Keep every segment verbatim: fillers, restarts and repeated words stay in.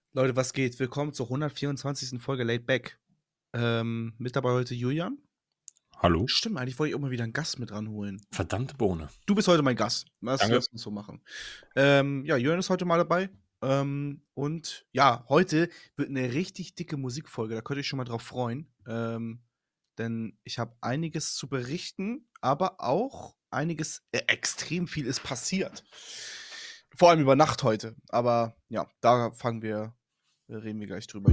Leute, was geht? Willkommen zur hundertvierundzwanzigsten Folge Laid Back. Ähm, mit dabei heute Julian. Hallo? Stimmt, eigentlich wollte ich auch mal wieder einen Gast mit ranholen. Verdammte Bohne. Du bist heute mein Gast. Lass, Danke. lass uns so machen. Ähm, ja, Julian ist heute mal dabei. Ähm, und ja, heute wird eine richtig dicke Musikfolge. Da könnt ihr euch schon mal drauf freuen. Ähm, denn ich habe einiges zu berichten, aber auch einiges, äh, extrem viel ist passiert. Vor allem über Nacht heute. Aber ja, da fangen wir, äh, reden wir gleich drüber.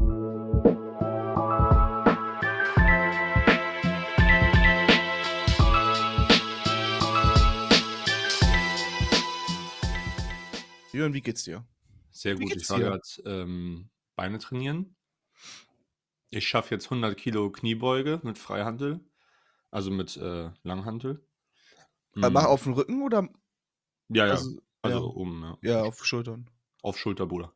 Julian, wie geht's dir? Sehr Wie gut. Ich geht's war dir? grad, ähm, Beine trainieren. Ich schaffe jetzt hundert Kilo Kniebeuge mit Freihantel, also mit, äh, Langhantel. Äh, mach Hm, auf 'n Rücken oder ja, ja, also ja, also oben, ja, ja, auf Schultern. auf Schulter, Bruder.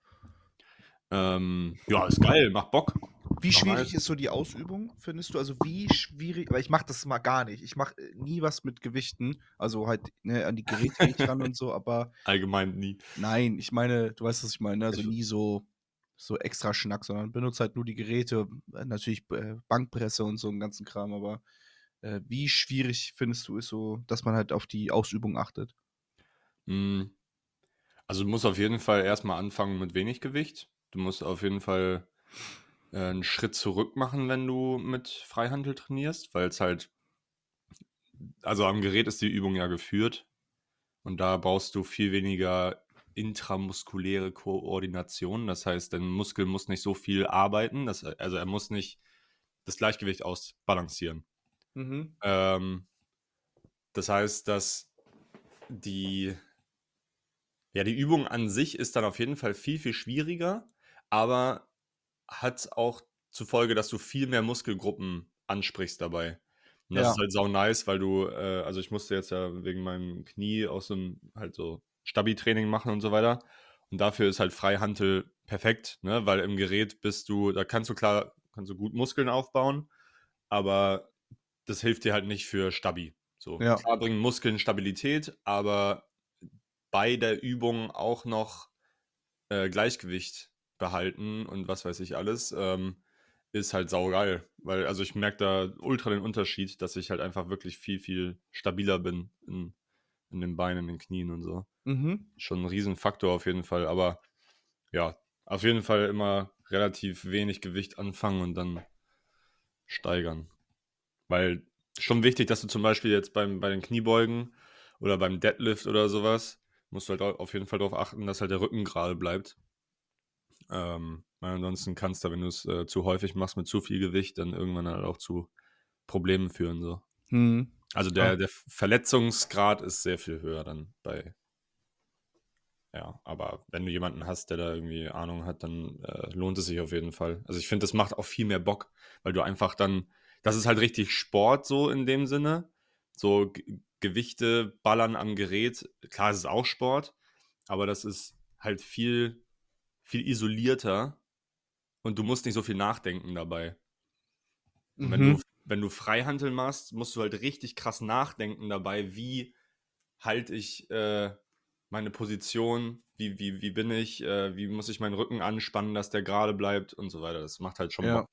Ähm, ja, ist geil, macht Bock. Wie Ist auch schwierig nice. ist so die Ausübung, findest du? Also, wie schwierig weil ich mache das mal gar nicht. Ich mache, äh, nie was mit Gewichten, also halt, ne, an die Geräte gehe ich ran und so, aber Allgemein nie. nein, ich meine du weißt, was ich meine, ne? Also, Ich nie so so extra Schnack, sondern benutze halt nur die Geräte, äh, natürlich, äh, Bankpresse und so 'n ganzen Kram, aber, äh, wie schwierig findest du, ist so, dass man halt auf die Ausübung achtet? hm, also, du musst auf jeden Fall erst mal anfangen mit wenig Gewicht. Du musst auf jeden Fall, äh, 'n Schritt zurück machen, wenn du mit Freihantel trainierst, weil's halt also, am Gerät ist die Übung ja geführt. Und da brauchst du viel weniger intramuskuläre Koordination. Das heißt, dein Muskel muss nicht so viel arbeiten. Das, also er muss nicht das Gleichgewicht ausbalancieren. Mhm. Ähm, das heißt, dass die, ja, die Übung an sich ist dann auf jeden Fall viel, viel schwieriger, aber hat auch zur Folge, dass du viel mehr Muskelgruppen ansprichst dabei. Und das ist Ja. halt sau nice, weil du, äh, also ich musste jetzt ja wegen meinem Knie auch so ein halt so Stabi-Training machen und so weiter. Und dafür ist halt Freihantel perfekt, ne? Weil im Gerät bist du, da kannst du klar, kannst du gut Muskeln aufbauen, aber das hilft dir halt nicht für Stabi. So, Ja. klar bringen Muskeln Stabilität, aber bei der Übung auch noch äh, Gleichgewicht behalten und was weiß ich alles, ähm, ist halt saugeil. Weil, also ich merke da ultra den Unterschied, dass ich halt einfach wirklich viel, viel stabiler bin in, in den Beinen, in den Knien und so. Mhm. Schon ein Riesenfaktor auf jeden Fall, aber ja, auf jeden Fall immer relativ wenig Gewicht anfangen und dann steigern. Weil schon wichtig, dass du zum Beispiel jetzt beim, bei den Kniebeugen oder beim Deadlift oder sowas, musst du halt au- auf jeden Fall darauf achten, dass halt der Rücken gerade bleibt. Ähm, weil ansonsten kannst du, wenn du es äh, zu häufig machst mit zu viel Gewicht, dann irgendwann halt auch zu Problemen führen. So. Mhm. Also Klar. der, der Verletzungsgrad ist sehr viel höher dann bei, ja, aber wenn du jemanden hast, der da irgendwie Ahnung hat, dann äh, lohnt es sich auf jeden Fall. Also ich finde, das macht auch viel mehr Bock, weil du einfach dann, das ist halt richtig Sport so in dem Sinne. So G Gewichte ballern am Gerät, klar, es ist auch Sport, aber das ist halt viel, viel isolierter und du musst nicht so viel nachdenken dabei. Und wenn du Mhm. wenn du Freihantel machst, musst du halt richtig krass nachdenken dabei, wie halte ich, äh, meine Position, wie wie wie bin ich, äh, wie muss ich meinen Rücken anspannen, dass der gerade bleibt und so weiter. Das macht halt schon Bock. Ja.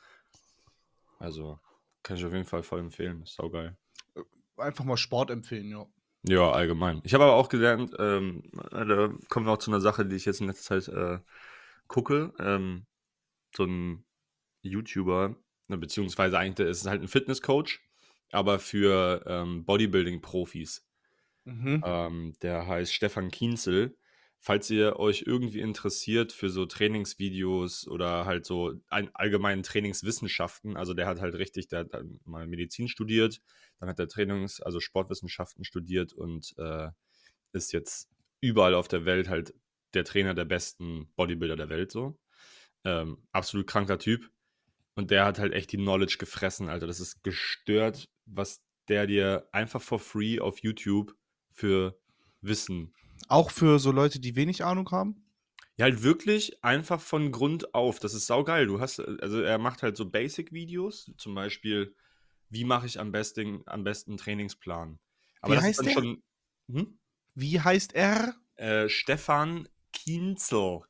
Also, kann ich auf jeden Fall voll empfehlen. Ist saugeil. Einfach mal Sport empfehlen, ja. Ja, allgemein. Ich habe aber auch gelernt, ähm, äh, da kommen wir auch zu einer Sache, die ich jetzt in letzter Zeit, äh, gucke. Ähm, so ein YouTuber, ne, beziehungsweise eigentlich der ist halt ein Fitnesscoach, aber für, ähm, Bodybuilding-Profis. Mhm. Ähm, der heißt Stefan Kienzel. Falls ihr euch irgendwie interessiert für so Trainingsvideos oder halt so ein, allgemeinen Trainingswissenschaften, also der hat halt richtig, der hat dann mal Medizin studiert, dann hat er Trainings-, also Sportwissenschaften studiert und äh, ist jetzt überall auf der Welt halt der Trainer der besten Bodybuilder der Welt so. Ähm, absolut kranker Typ. Und der hat halt echt die Knowledge gefressen, Alter. Das ist gestört, was der dir einfach for free auf YouTube für Wissen. Auch für so Leute, die wenig Ahnung haben? Ja, halt wirklich einfach von Grund auf. Das ist saugeil. Du hast, äh, also er macht halt so Basic-Videos, zum Beispiel, wie mache ich am besten, am besten einen Trainingsplan. Aber Wie das ist heißt dann der? schon, hm? Wie heißt er? Äh, Stefan Kienzel.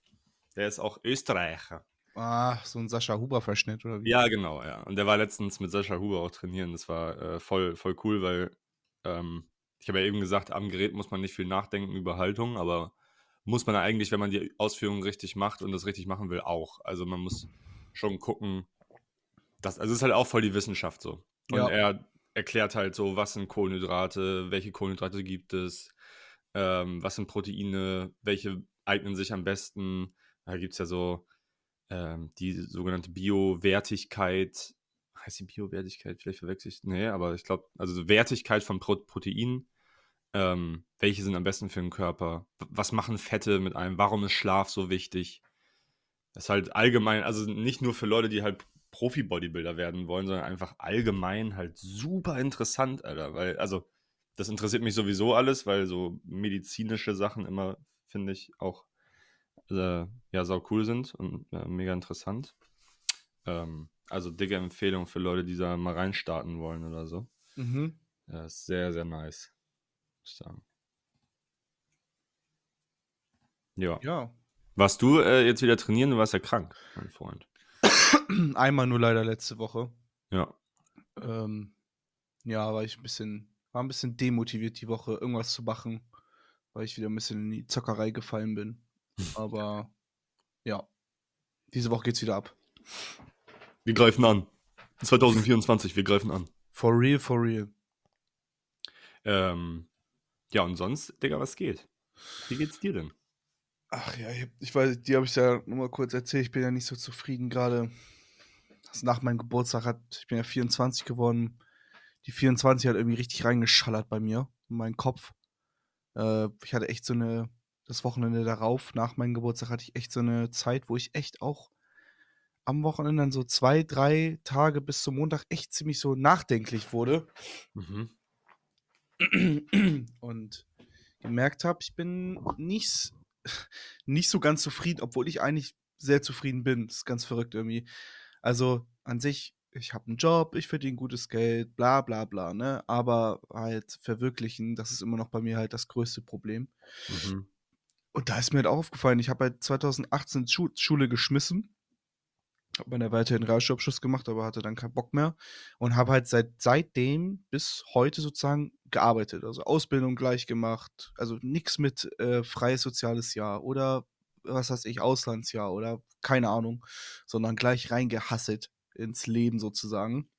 Der ist auch Österreicher. Ah, so ein Sascha Huber-Verschnitt, oder wie? Ja, genau, ja. Und der war letztens mit Sascha Huber auch trainieren. Das war äh, voll, voll cool, weil ähm, ich habe ja eben gesagt, am Gerät muss man nicht viel nachdenken über Haltung, aber muss man eigentlich, wenn man die Ausführungen richtig macht und das richtig machen will, auch. Also man muss schon gucken, dass, also es ist halt auch voll die Wissenschaft so. Und Ja. er erklärt halt so, was sind Kohlenhydrate, welche Kohlenhydrate gibt es, ähm, was sind Proteine, welche eignen sich am besten. Da gibt es ja so ähm, die sogenannte Biowertigkeit. Heißt die Biowertigkeit? Vielleicht verwechsel ich. Nee, aber ich glaube, also so Wertigkeit von Pro Proteinen. Ähm, welche sind am besten für den Körper? W- Was machen Fette mit einem? Warum ist Schlaf so wichtig? Das ist halt allgemein, also nicht nur für Leute, die halt Profi-Bodybuilder werden wollen, sondern einfach allgemein halt super interessant, Alter. Weil, also, das interessiert mich sowieso alles, weil so medizinische Sachen immer, finde ich, auch äh, ja, sau cool sind und äh, mega interessant. Ähm, also dicke Empfehlung für Leute, die da mal reinstarten wollen oder so. Mhm. Ja, ist sehr, sehr nice, muss ich sagen. Ja. Ja. Warst du äh, jetzt wieder trainieren? Du warst ja krank, mein Freund. Einmal nur leider letzte Woche. Ja. Ähm, ja, war ich ein bisschen, war ein bisschen demotiviert die Woche, irgendwas zu machen, weil ich wieder ein bisschen in die Zockerei gefallen bin. Aber ja, diese Woche geht's wieder ab. Wir greifen an. zwanzig vierundzwanzig, wir greifen an. For real, for real. Ähm, ja, und sonst, Digga, was geht? Wie geht's dir denn? Ach ja, ich, hab, ich weiß, dir habe ich ja nur mal kurz erzählt, ich bin ja nicht so zufrieden gerade. Das nach meinem Geburtstag hat, ich bin ja vierundzwanzig geworden. Die vierundzwanzig hat irgendwie richtig reingeschallert bei mir, in meinen Kopf. Äh, ich hatte echt so eine, das Wochenende darauf, nach meinem Geburtstag, hatte ich echt so eine Zeit, wo ich echt auch am Wochenende dann so zwei, drei Tage bis zum Montag echt ziemlich so nachdenklich wurde Mhm. und gemerkt habe, ich bin nicht, s- nicht so ganz zufrieden, obwohl ich eigentlich sehr zufrieden bin. Das ist ganz verrückt irgendwie. Also an sich, ich habe einen Job, ich verdiene gutes Geld, bla bla bla, ne? Aber halt verwirklichen, das ist immer noch bei mir halt das größte Problem. Mhm. Und da ist mir halt auch aufgefallen, ich habe halt zwanzig achtzehn Schu Schule geschmissen, habe meinen erweiterten Realschulabschluss gemacht, aber hatte dann keinen Bock mehr und habe halt seit seitdem bis heute sozusagen gearbeitet. Also Ausbildung gleich gemacht, also nix mit äh, freies soziales Jahr oder was weiß ich, Auslandsjahr oder keine Ahnung, sondern gleich reingehasselt ins Leben sozusagen.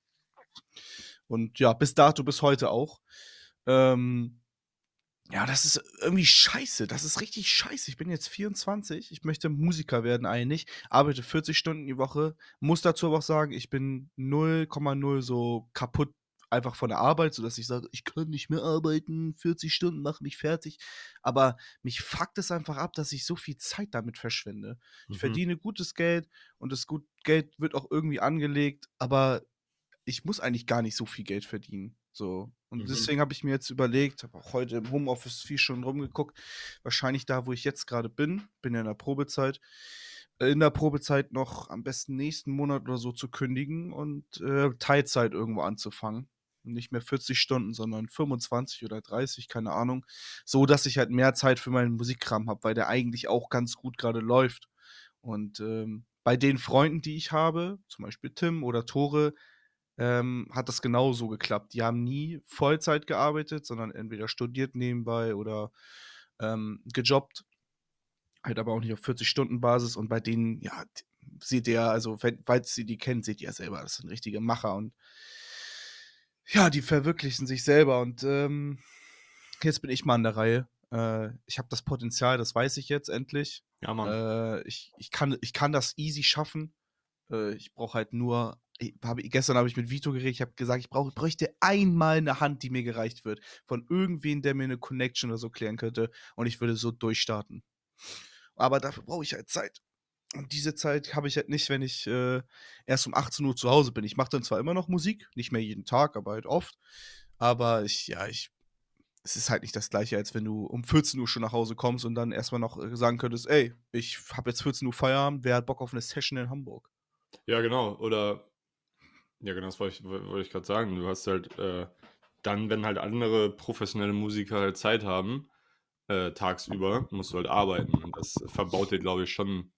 Und ja, bis dato, bis heute auch. Ähm, ja, das ist irgendwie scheiße. Das ist richtig scheiße. Ich bin jetzt vierundzwanzig. Ich möchte Musiker werden eigentlich. Arbeite vierzig Stunden die Woche. Muss dazu aber auch sagen, ich bin null Komma null so kaputt einfach von der Arbeit, sodass ich sage, ich kann nicht mehr arbeiten, vierzig Stunden machen mich fertig. Aber mich fuckt es einfach ab, dass ich so viel Zeit damit verschwende. Ich Mhm. verdiene gutes Geld und das gut Geld wird auch irgendwie angelegt, aber ich muss eigentlich gar nicht so viel Geld verdienen. So. Und Mhm. deswegen habe ich mir jetzt überlegt, habe auch heute im Homeoffice viel schon rumgeguckt, wahrscheinlich da, wo ich jetzt gerade bin, bin ja in der Probezeit, äh, in der Probezeit noch am besten nächsten Monat oder so zu kündigen und äh, Teilzeit irgendwo anzufangen. Nicht mehr vierzig Stunden, sondern fünfundzwanzig oder dreißig, keine Ahnung. So, dass ich halt mehr Zeit für meinen Musikkram habe, weil der eigentlich auch ganz gut gerade läuft. Und ähm, bei den Freunden, die ich habe, zum Beispiel Tim oder Tore, ähm, hat das genauso geklappt. Die haben nie Vollzeit gearbeitet, sondern entweder studiert nebenbei oder ähm, gejobbt, halt aber auch nicht auf vierzig-Stunden-Basis. Und bei denen, ja, d- seht ihr ja, also, wenn, falls ihr die kennt, seht ihr ja selber, das sind richtige Macher und ja, die verwirklichen sich selber. Und ähm, jetzt bin ich mal an der Reihe. Äh, ich habe das Potenzial, das weiß ich jetzt endlich. Ja, Mann. Äh, ich, ich, kann, ich kann das easy schaffen. Äh, ich brauche halt nur ich habe gestern habe ich mit Vito geredet, ich habe gesagt, ich brauche bräuchte einmal eine Hand, die mir gereicht wird, von irgendwen, der mir eine Connection oder so klären könnte und ich würde so durchstarten. Aber dafür brauche ich halt Zeit. Und diese Zeit habe ich halt nicht, wenn ich, äh, erst um achtzehn Uhr zu Hause bin. Ich mache dann zwar immer noch Musik, nicht mehr jeden Tag, aber halt oft. Aber ich ja, ich es ist halt nicht das Gleiche, als wenn du um vierzehn Uhr schon nach Hause kommst und dann erst mal noch, äh, sagen könntest: „Ey, ich habe jetzt vierzehn Uhr Feierabend, wer hat Bock auf eine Session in Hamburg?“ Ja, genau. Oder, ja, genau, das wollte ich, wollte ich gerade sagen. Du hast halt äh, dann, wenn halt andere professionelle Musiker halt Zeit haben, äh, tagsüber, musst du halt arbeiten. Und das verbaut dir, glaube ich, schon.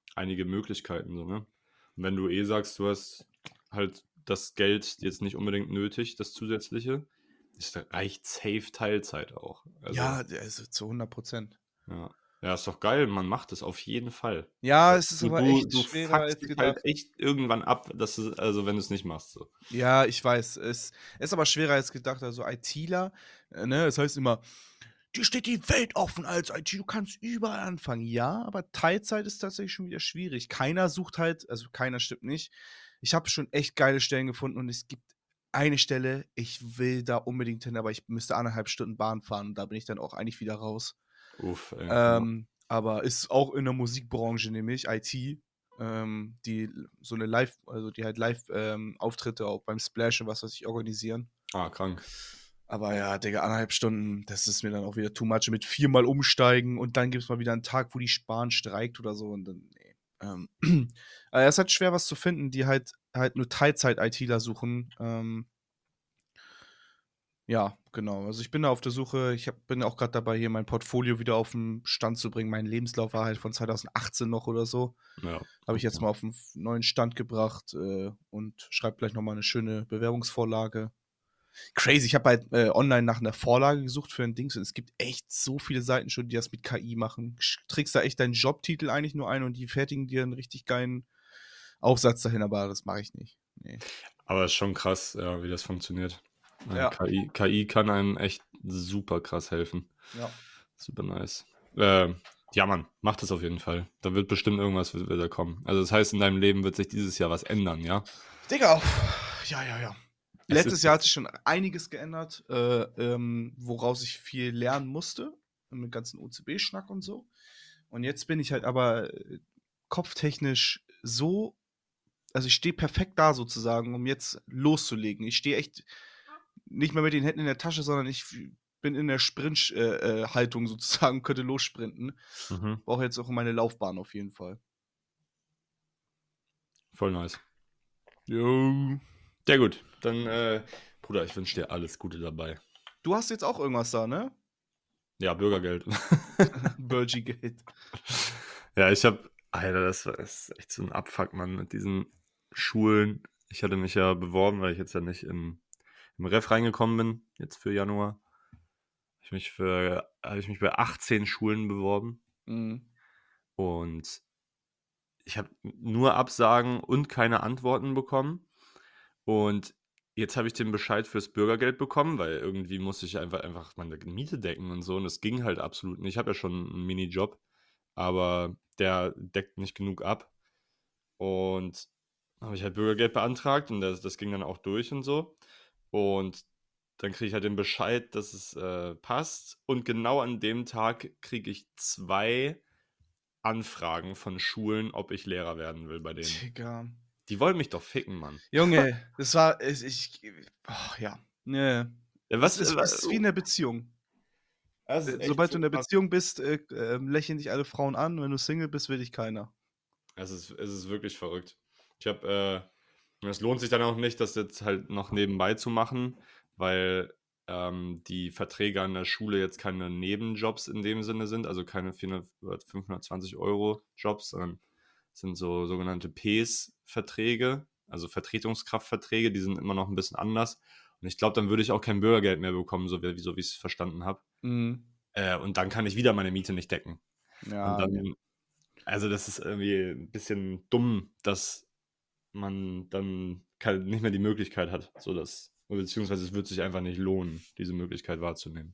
einige Möglichkeiten, so, ne? Und wenn du eh sagst, du hast halt das Geld jetzt nicht unbedingt nötig, das Zusätzliche, ist, reicht safe Teilzeit auch. Ja, Also, also zu hundert Prozent. ja. Ja, ist doch geil, man macht es auf jeden Fall. Ja, es ist Du, aber du, echt du schwerer fuckst als dich halt gedacht. echt irgendwann ab, dass du, also wenn du es nicht machst. So. Ja, ich weiß. Es ist aber schwerer als gedacht. Also ITler, äh, ne, es heißt immer, dir steht die Welt offen als I T, du kannst überall anfangen. Ja, aber Teilzeit ist tatsächlich schon wieder schwierig. Keiner sucht halt, also keiner stimmt nicht. Ich habe schon echt geile Stellen gefunden und es gibt eine Stelle, ich will da unbedingt hin, aber ich müsste anderthalb Stunden Bahn fahren und da bin ich dann auch eigentlich wieder raus. Uff, ey. Ja. Ähm, aber ist auch in der Musikbranche, nämlich I T, ähm, die so eine Live, also die halt Live-Auftritte auch beim Splash und was weiß ich organisieren. Ah, krank. Aber ja, Digga, anderthalb Stunden, das ist mir dann auch wieder too much. Mit viermal umsteigen und dann gibt es mal wieder einen Tag, wo die Bahn streikt oder so und dann, nee. Ähm, aber es ist halt schwer, was zu finden, die halt halt nur Teilzeit-ITler suchen. Ähm, ja, genau. Also ich bin da auf der Suche. Ich hab, bin auch gerade dabei, hier mein Portfolio wieder auf den Stand zu bringen. Mein Lebenslauf war halt von zwanzig achtzehn noch oder so. Ja, Habe ich jetzt okay. mal auf einen neuen Stand gebracht äh, und schreibe gleich nochmal eine schöne Bewerbungsvorlage. Crazy, ich habe halt äh, online nach einer Vorlage gesucht für ein Dings und es gibt echt so viele Seiten schon, die das mit K I machen. Sch- Trägst da echt deinen Jobtitel eigentlich nur ein und die fertigen dir einen richtig geilen Aufsatz dahin, aber das mache ich nicht. Nee. Aber ist schon krass, ja, wie das funktioniert. Äh, Ja, K I, K I kann einem echt super krass helfen. ja. Super nice. Äh, ja, Mann, mach das auf jeden Fall. Da wird bestimmt irgendwas wird, wird da kommen. Also das heißt, in deinem Leben wird sich dieses Jahr was ändern, ja? Digga, ja, ja, ja. Es Letztes ist Jahr so. hat sich schon einiges geändert, äh, ähm, woraus ich viel lernen musste, mit ganzen O C B-Schnack und so. Und jetzt bin ich halt aber äh, kopftechnisch so, also ich stehe perfekt da sozusagen, um jetzt loszulegen. Ich stehe echt nicht mehr mit den Händen in der Tasche, sondern ich bin in der Sprint-Haltung äh, äh, Haltung sozusagen, könnte lossprinten. Mhm, Brauche jetzt auch meine Laufbahn auf jeden Fall. voll nice. Jo. Ja gut, dann, äh, Bruder, ich wünsche dir alles Gute dabei. Du hast jetzt auch irgendwas da, ne? Ja, Bürgergeld. Burgi-Geld. Ja, ich habe, Alter, das war das ist echt so ein Abfuck, Mann, mit diesen Schulen. Ich hatte mich ja beworben, weil ich jetzt ja nicht im, im Ref reingekommen bin, jetzt für Januar. Ich mich für, habe ich mich bei achtzehn Schulen beworben Mhm. und ich habe nur Absagen und keine Antworten bekommen. Und jetzt habe ich den Bescheid fürs Bürgergeld bekommen, weil irgendwie musste ich einfach, einfach meine Miete decken und so. Und das ging halt absolut nicht. Ich habe ja schon einen Minijob, aber der deckt nicht genug ab. Und habe ich halt Bürgergeld beantragt und das, das ging dann auch durch und so. Und dann kriege ich halt den Bescheid, dass es äh, passt. Und genau an dem Tag kriege ich zwei Anfragen von Schulen, ob ich Lehrer werden will bei denen. Digga. Die wollen mich doch ficken, Mann. Junge, das war, ich, ich oh, ja, ne. Ja, Es was? ist, äh, es ist wie in der Beziehung. Das Äh, ist echt Sobald du so in der krass. Beziehung bist, äh, ähm, lächeln dich alle Frauen an. Wenn du Single bist, will dich keiner. Es ist, es ist wirklich verrückt. Ich habe, äh, es lohnt sich dann auch nicht, das jetzt halt noch nebenbei zu machen, weil ähm, die Verträge an der Schule jetzt keine Nebenjobs in dem Sinne sind, also keine vierhundert, fünfhundertzwanzig Euro Jobs, sondern sind so sogenannte P E S-Verträge, also Vertretungskraftverträge, die sind immer noch ein bisschen anders. Und ich glaube, dann würde ich auch kein Bürgergeld mehr bekommen, so wie, so wie ich es verstanden habe. Mhm. Äh, und dann kann ich wieder meine Miete nicht decken. Und Ja, ne. dann, also das ist irgendwie ein bisschen dumm, dass man dann kein, nicht mehr die Möglichkeit hat, so dass, beziehungsweise es wird sich einfach nicht lohnen, diese Möglichkeit wahrzunehmen.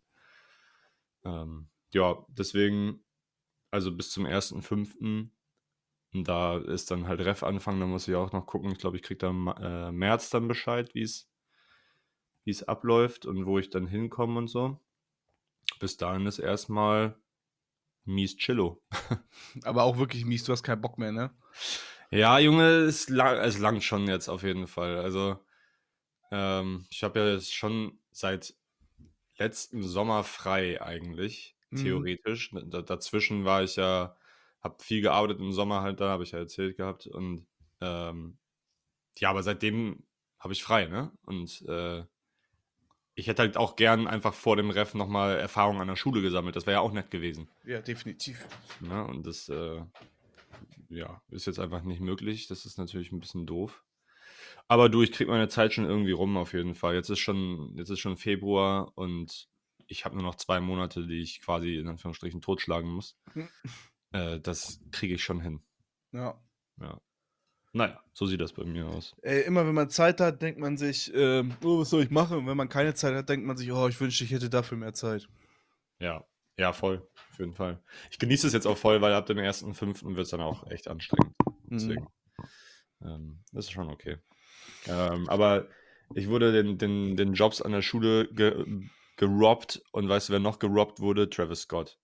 Ähm, ja, deswegen, also bis zum ersten fünften Und da ist dann halt Ref-Anfang, da muss ich auch noch gucken. Ich glaube, ich kriege dann im äh, März dann Bescheid, wie es wie es abläuft und wo ich dann hinkomme und so. Bis dahin ist erstmal mies Chillo. Aber auch wirklich mies, du hast keinen Bock mehr, ne? Ja, Junge, es, lang, es langt schon jetzt auf jeden Fall. Also, ähm, ich habe ja jetzt schon seit letztem Sommer frei eigentlich, Mhm. theoretisch. Da, dazwischen war ich ja, habe viel gearbeitet im Sommer halt, da habe ich ja erzählt gehabt. Und ähm, ja, aber seitdem habe ich frei, ne? Und äh, ich hätte halt auch gern einfach vor dem Ref nochmal Erfahrung an der Schule gesammelt. Das wäre ja auch nett gewesen. Ja, definitiv. Ne? Und das, äh, ja, ist jetzt einfach nicht möglich. Das ist natürlich ein bisschen doof. Aber du, ich krieg meine Zeit schon irgendwie rum auf jeden Fall. Jetzt ist schon, jetzt ist schon Februar und ich habe nur noch zwei Monate, die ich quasi in Anführungsstrichen totschlagen muss. Hm. Äh, das kriege ich schon hin. Ja. Ja. Naja, so sieht das bei mir aus. Ey, immer wenn man Zeit hat, denkt man sich, ähm, oh, was soll ich machen? Und wenn man keine Zeit hat, denkt man sich, oh, ich wünschte, ich hätte dafür mehr Zeit. Ja, ja, voll. Auf jeden Fall. Ich genieße es jetzt auch voll, weil ab dem ersten fünften wird es dann auch echt anstrengend. Deswegen, Mhm. ähm, das ist schon okay. Ähm, aber ich wurde den, den, den Jobs an der Schule ge gerobbt und weißt du, wer noch gerobbt wurde? Travis Scott.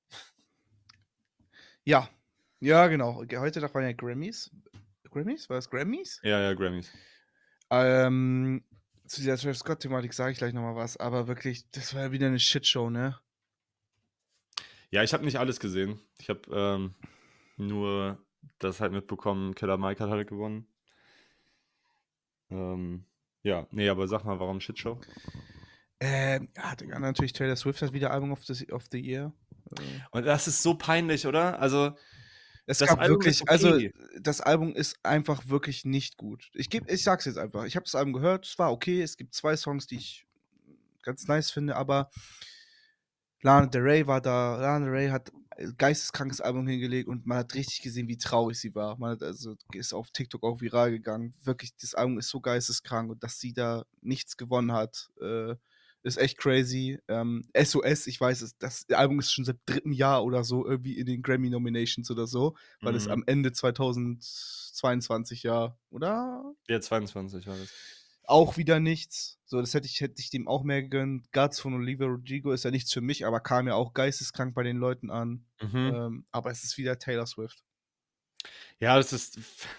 Ja. Ja, genau. Ge- Heute Tag waren ja Grammys. Grammys? War das Grammys? Ja, ja, Grammys. Ähm, zu dieser Travis Scott-Thematik sage ich gleich nochmal was, aber wirklich, das war ja wieder eine Shitshow, ne? Ja, ich habe nicht alles gesehen. Ich habe ähm, nur das halt mitbekommen, Killer Mike hat halt gewonnen. Ähm, ja, nee, aber sag mal, warum Shitshow? Ähm, ja, Digga, natürlich Taylor Swift hat wieder Album of the, of the Year. Äh, Und das ist so peinlich, oder? Also, Es das gab Album ist wirklich, also okay. das Album ist einfach wirklich nicht gut. Ich geb, ich sag's jetzt einfach. Ich habe das Album gehört, es war okay. Es gibt zwei Songs, die ich ganz nice finde, aber Lana Del Rey war da. Lana Del Rey hat ein geisteskrankes Album hingelegt und man hat richtig gesehen, wie traurig sie war. Man hat also ist auf TikTok auch viral gegangen. Wirklich, das Album ist so geisteskrank und dass sie da nichts gewonnen hat, äh, ist echt crazy. Ähm, S O S, ich weiß es, das Album ist schon seit dritten Jahr oder so irgendwie in den Grammy-Nominations oder so, weil es am Mhm. Ende zweitausendzweiundzwanzig ja, oder? Ja, zweiundzwanzig war das. Auch wieder nichts. So, das hätte ich, hätte ich dem auch mehr gegönnt. Guts von Olivia Rodrigo ist ja nichts für mich, aber kam ja auch geisteskrank bei den Leuten an. Mhm. Ähm, aber es ist wieder Taylor Swift. Ja, das ist.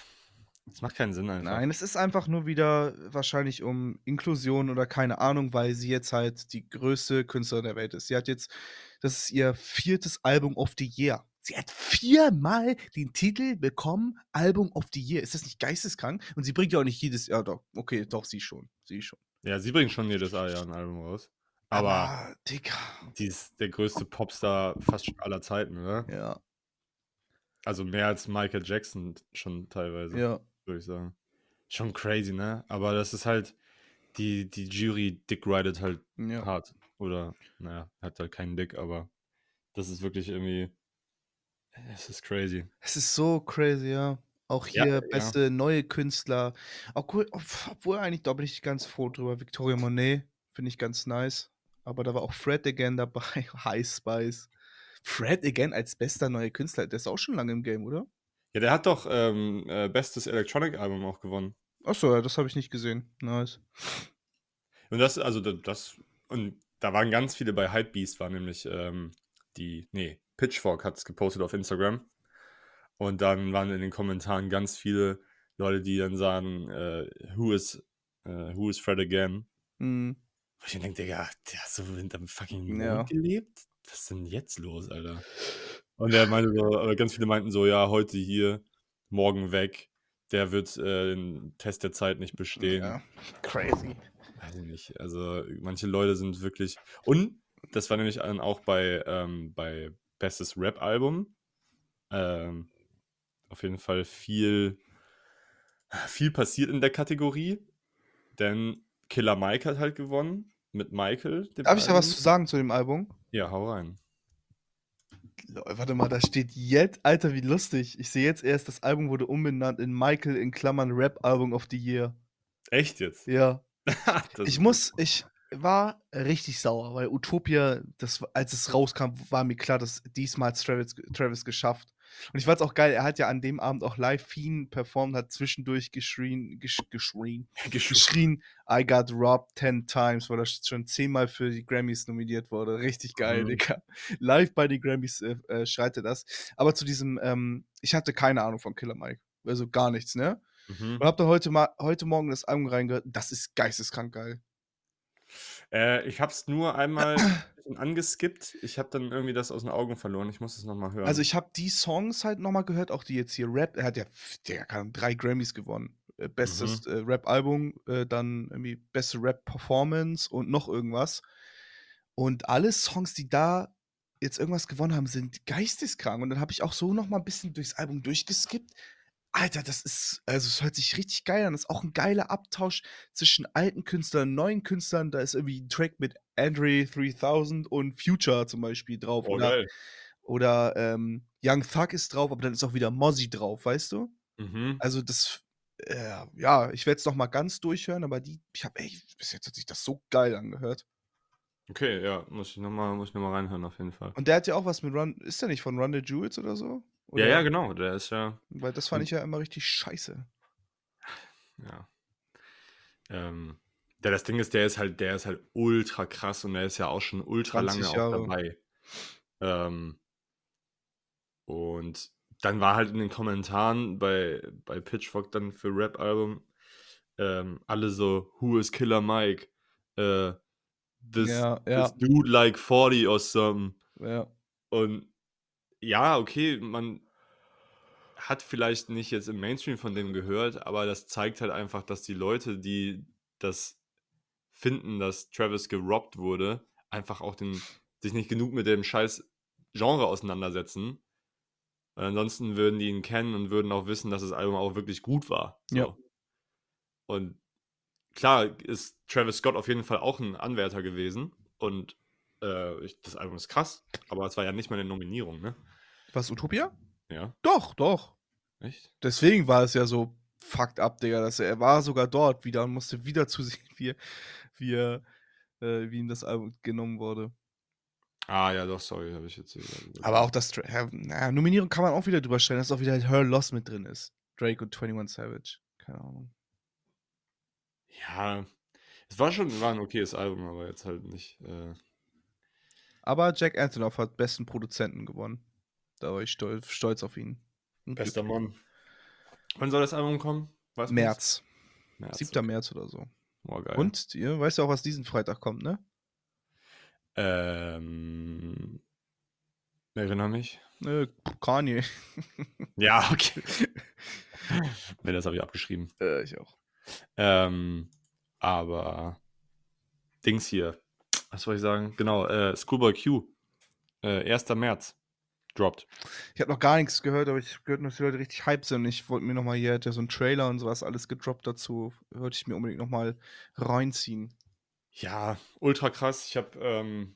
Das macht keinen Sinn einfach. Nein, es ist einfach nur wieder wahrscheinlich um Inklusion oder keine Ahnung, weil sie jetzt halt die größte Künstlerin der Welt ist. Sie hat jetzt, das ist ihr viertes Album of the Year. Sie hat viermal den Titel bekommen, Album of the Year. Ist das nicht geisteskrank? Und sie bringt ja auch nicht jedes Jahr, doch, okay, doch, sie schon. Sie schon. Ja, sie bringt schon jedes Jahr ein Album raus. Aber Aber, Digga. die ist der größte Popstar fast schon aller Zeiten, oder? Ja, Also mehr als Michael Jackson schon teilweise, ja. würde ich sagen. Schon crazy, ne? Aber das ist halt, die, die Jury dickridet halt Ja. hart. Oder, naja, hat halt keinen Dick, aber das ist wirklich irgendwie, es ist crazy. Es ist so crazy, ja. Auch Ja, hier ja. beste neue Künstler. Obwohl, obwohl eigentlich, da bin ich ganz froh drüber. Victoria Monet finde ich ganz nice. Aber da war auch Fred again dabei. High Spice. Fred again als bester neuer Künstler. Der ist auch schon lange im Game, oder? Ja, der hat doch ähm, äh, bestes Electronic-Album auch gewonnen. Achso, ja, das habe ich nicht gesehen. Nice. Und das, also da- das, und da waren ganz viele bei Hypebeast, war nämlich ähm, die, nee, Pitchfork hat es gepostet auf Instagram. Und dann waren in den Kommentaren ganz viele Leute, die dann sagen, äh, who is, äh, who is Fred again? Mhm. Wo ich mir denke, Digga, der hat so hinterm fucking Mond Ja. gelebt? Was ist denn jetzt los, Alter? Und er meinte so, oder ganz viele meinten so, ja, heute hier, morgen weg. Der wird äh, den Test der Zeit nicht bestehen. Ja. Crazy. Weiß ich nicht. Also manche Leute sind wirklich. Und das war nämlich dann auch bei, ähm, bei Bestes Rap-Album. Ähm, auf jeden Fall viel, viel passiert in der Kategorie. Denn Killer Mike hat halt gewonnen mit Michael, dem Darf ich da was Album. zu sagen zu dem Album? Ja, hau rein. Warte mal, da steht jetzt, Alter, wie lustig. Ich sehe jetzt erst, das Album wurde umbenannt in Michael in Klammern Rap Album of the Year. Echt jetzt? Ja. Das Ich ist muss, ich war richtig sauer, weil Utopia, das, als es rauskam, war mir klar, dass diesmal hat Travis, Travis geschafft. Und ich fand's auch geil, er hat ja an dem Abend auch live Fiend performt, hat zwischendurch geschrien, gesch, geschrien, geschrien. geschrien, I got robbed ten times, weil er schon zehnmal für die Grammys nominiert wurde. Richtig geil, Mhm. Digga. Live bei den Grammys äh, äh, schreit er das. Aber zu diesem, ähm, ich hatte keine Ahnung von Killer Mike. Also gar nichts, ne? Mhm. Und hab dann heute, mal, heute Morgen das Album reingehört. Das ist geisteskrank geil. Äh, ich hab's nur einmal angeskippt. Ich habe dann irgendwie das aus den Augen verloren. Ich muss es nochmal hören. Also ich habe die Songs halt nochmal gehört, auch die jetzt hier Rap. Er hat ja, der kann drei Grammys gewonnen. Äh, Bestes Mhm. äh, Rap-Album, äh, dann irgendwie beste Rap-Performance und noch irgendwas. Und alle Songs, die da jetzt irgendwas gewonnen haben, sind geisteskrank. Und dann habe ich auch so noch mal 'n bisschen durchs Album durchgeskippt. Alter, das ist also, es hört sich richtig geil an. Das ist auch 'n geiler Abtausch zwischen alten Künstlern, neuen Künstlern. Da ist irgendwie 'n Track mit Andre three thousand und Future zum Beispiel drauf Oh, oder geil. oder, ähm, Young Thug ist drauf, aber dann ist auch wieder Mozzy drauf, weißt du? Mhm. Also, das äh, ja, ich werde es noch mal ganz durchhören, aber die ich habe echt bis jetzt hat sich das so geil angehört. Okay, ja, muss ich noch mal muss ich noch mal reinhören auf jeden Fall. Und der hat ja auch was mit Run ist der nicht von Run the Jewels oder so? Ja, Oder ja, genau, der ist ja weil das fand und ich ja immer richtig scheiße. ja. Ähm, ja, das Ding ist, der ist halt der ist halt ultra krass und der ist ja auch schon ultra lange zwanzig auch Jahre. dabei. Ähm, und dann war halt in den Kommentaren bei bei Pitchfork dann für Rap-Album, ähm, alle so: „Who is Killer Mike? Äh, this Ja, this ja, dude like forty or something." ja. Und ja, okay, man hat vielleicht nicht jetzt im Mainstream von dem gehört, aber das zeigt halt einfach, dass die Leute, die das finden, dass Travis gerobbt wurde, einfach auch den sich nicht genug mit dem scheiß Genre auseinandersetzen. Weil ansonsten würden die ihn kennen und würden auch wissen, dass das Album auch wirklich gut war, Ja. so. Und klar ist Travis Scott auf jeden Fall auch 'n Anwärter gewesen und, äh, ich das Album ist krass, aber es war ja nicht mal 'ne Nominierung, ne? Was, Utopia? Ja, Doch, doch. echt? Deswegen war es ja so fucked up, Digga, dass er er war sogar dort wieder und musste wieder zusehen, wie er wie er äh, wie ihm das Album genommen wurde. Ah ja, doch, sorry, habe ich jetzt hier grad Aber auch übersehen. das Tra ja, na ja, Nominierung kann man auch wieder drüber stellen, dass auch wieder halt Her Loss mit drin ist. Drake und Twenty One Savage. Keine Ahnung. Ja, es war schon war 'n okayes Album, aber jetzt halt nicht, äh Aber Jack Antonoff hat besten Produzenten gewonnen. Da war ich stol stolz auf ihn und bester glücklich. Mann. Wann soll das Album kommen? Weiß man's? März. März, siebter okay. März oder so. Boah, geil. Und ihr weißt ja auch, was diesen Freitag kommt, ne? Ähm, erinnere mich. Äh, Kanye. Ja, okay. Ne, das habe ich abgeschrieben. Äh, ich auch. Ähm, aber Dings hier, was soll ich sagen? Genau, äh, Schoolboy Q, äh, erster März droppt. Ich habe noch gar nichts gehört, aber ich habe gehört, dass die Leute richtig hyped sind. Ich wollte mir noch mal hier hat ja so 'n Trailer und so was alles gedroppt dazu. Wollte ich mir unbedingt noch mal reinziehen. Ja, ultra krass. Ich habe, ähm,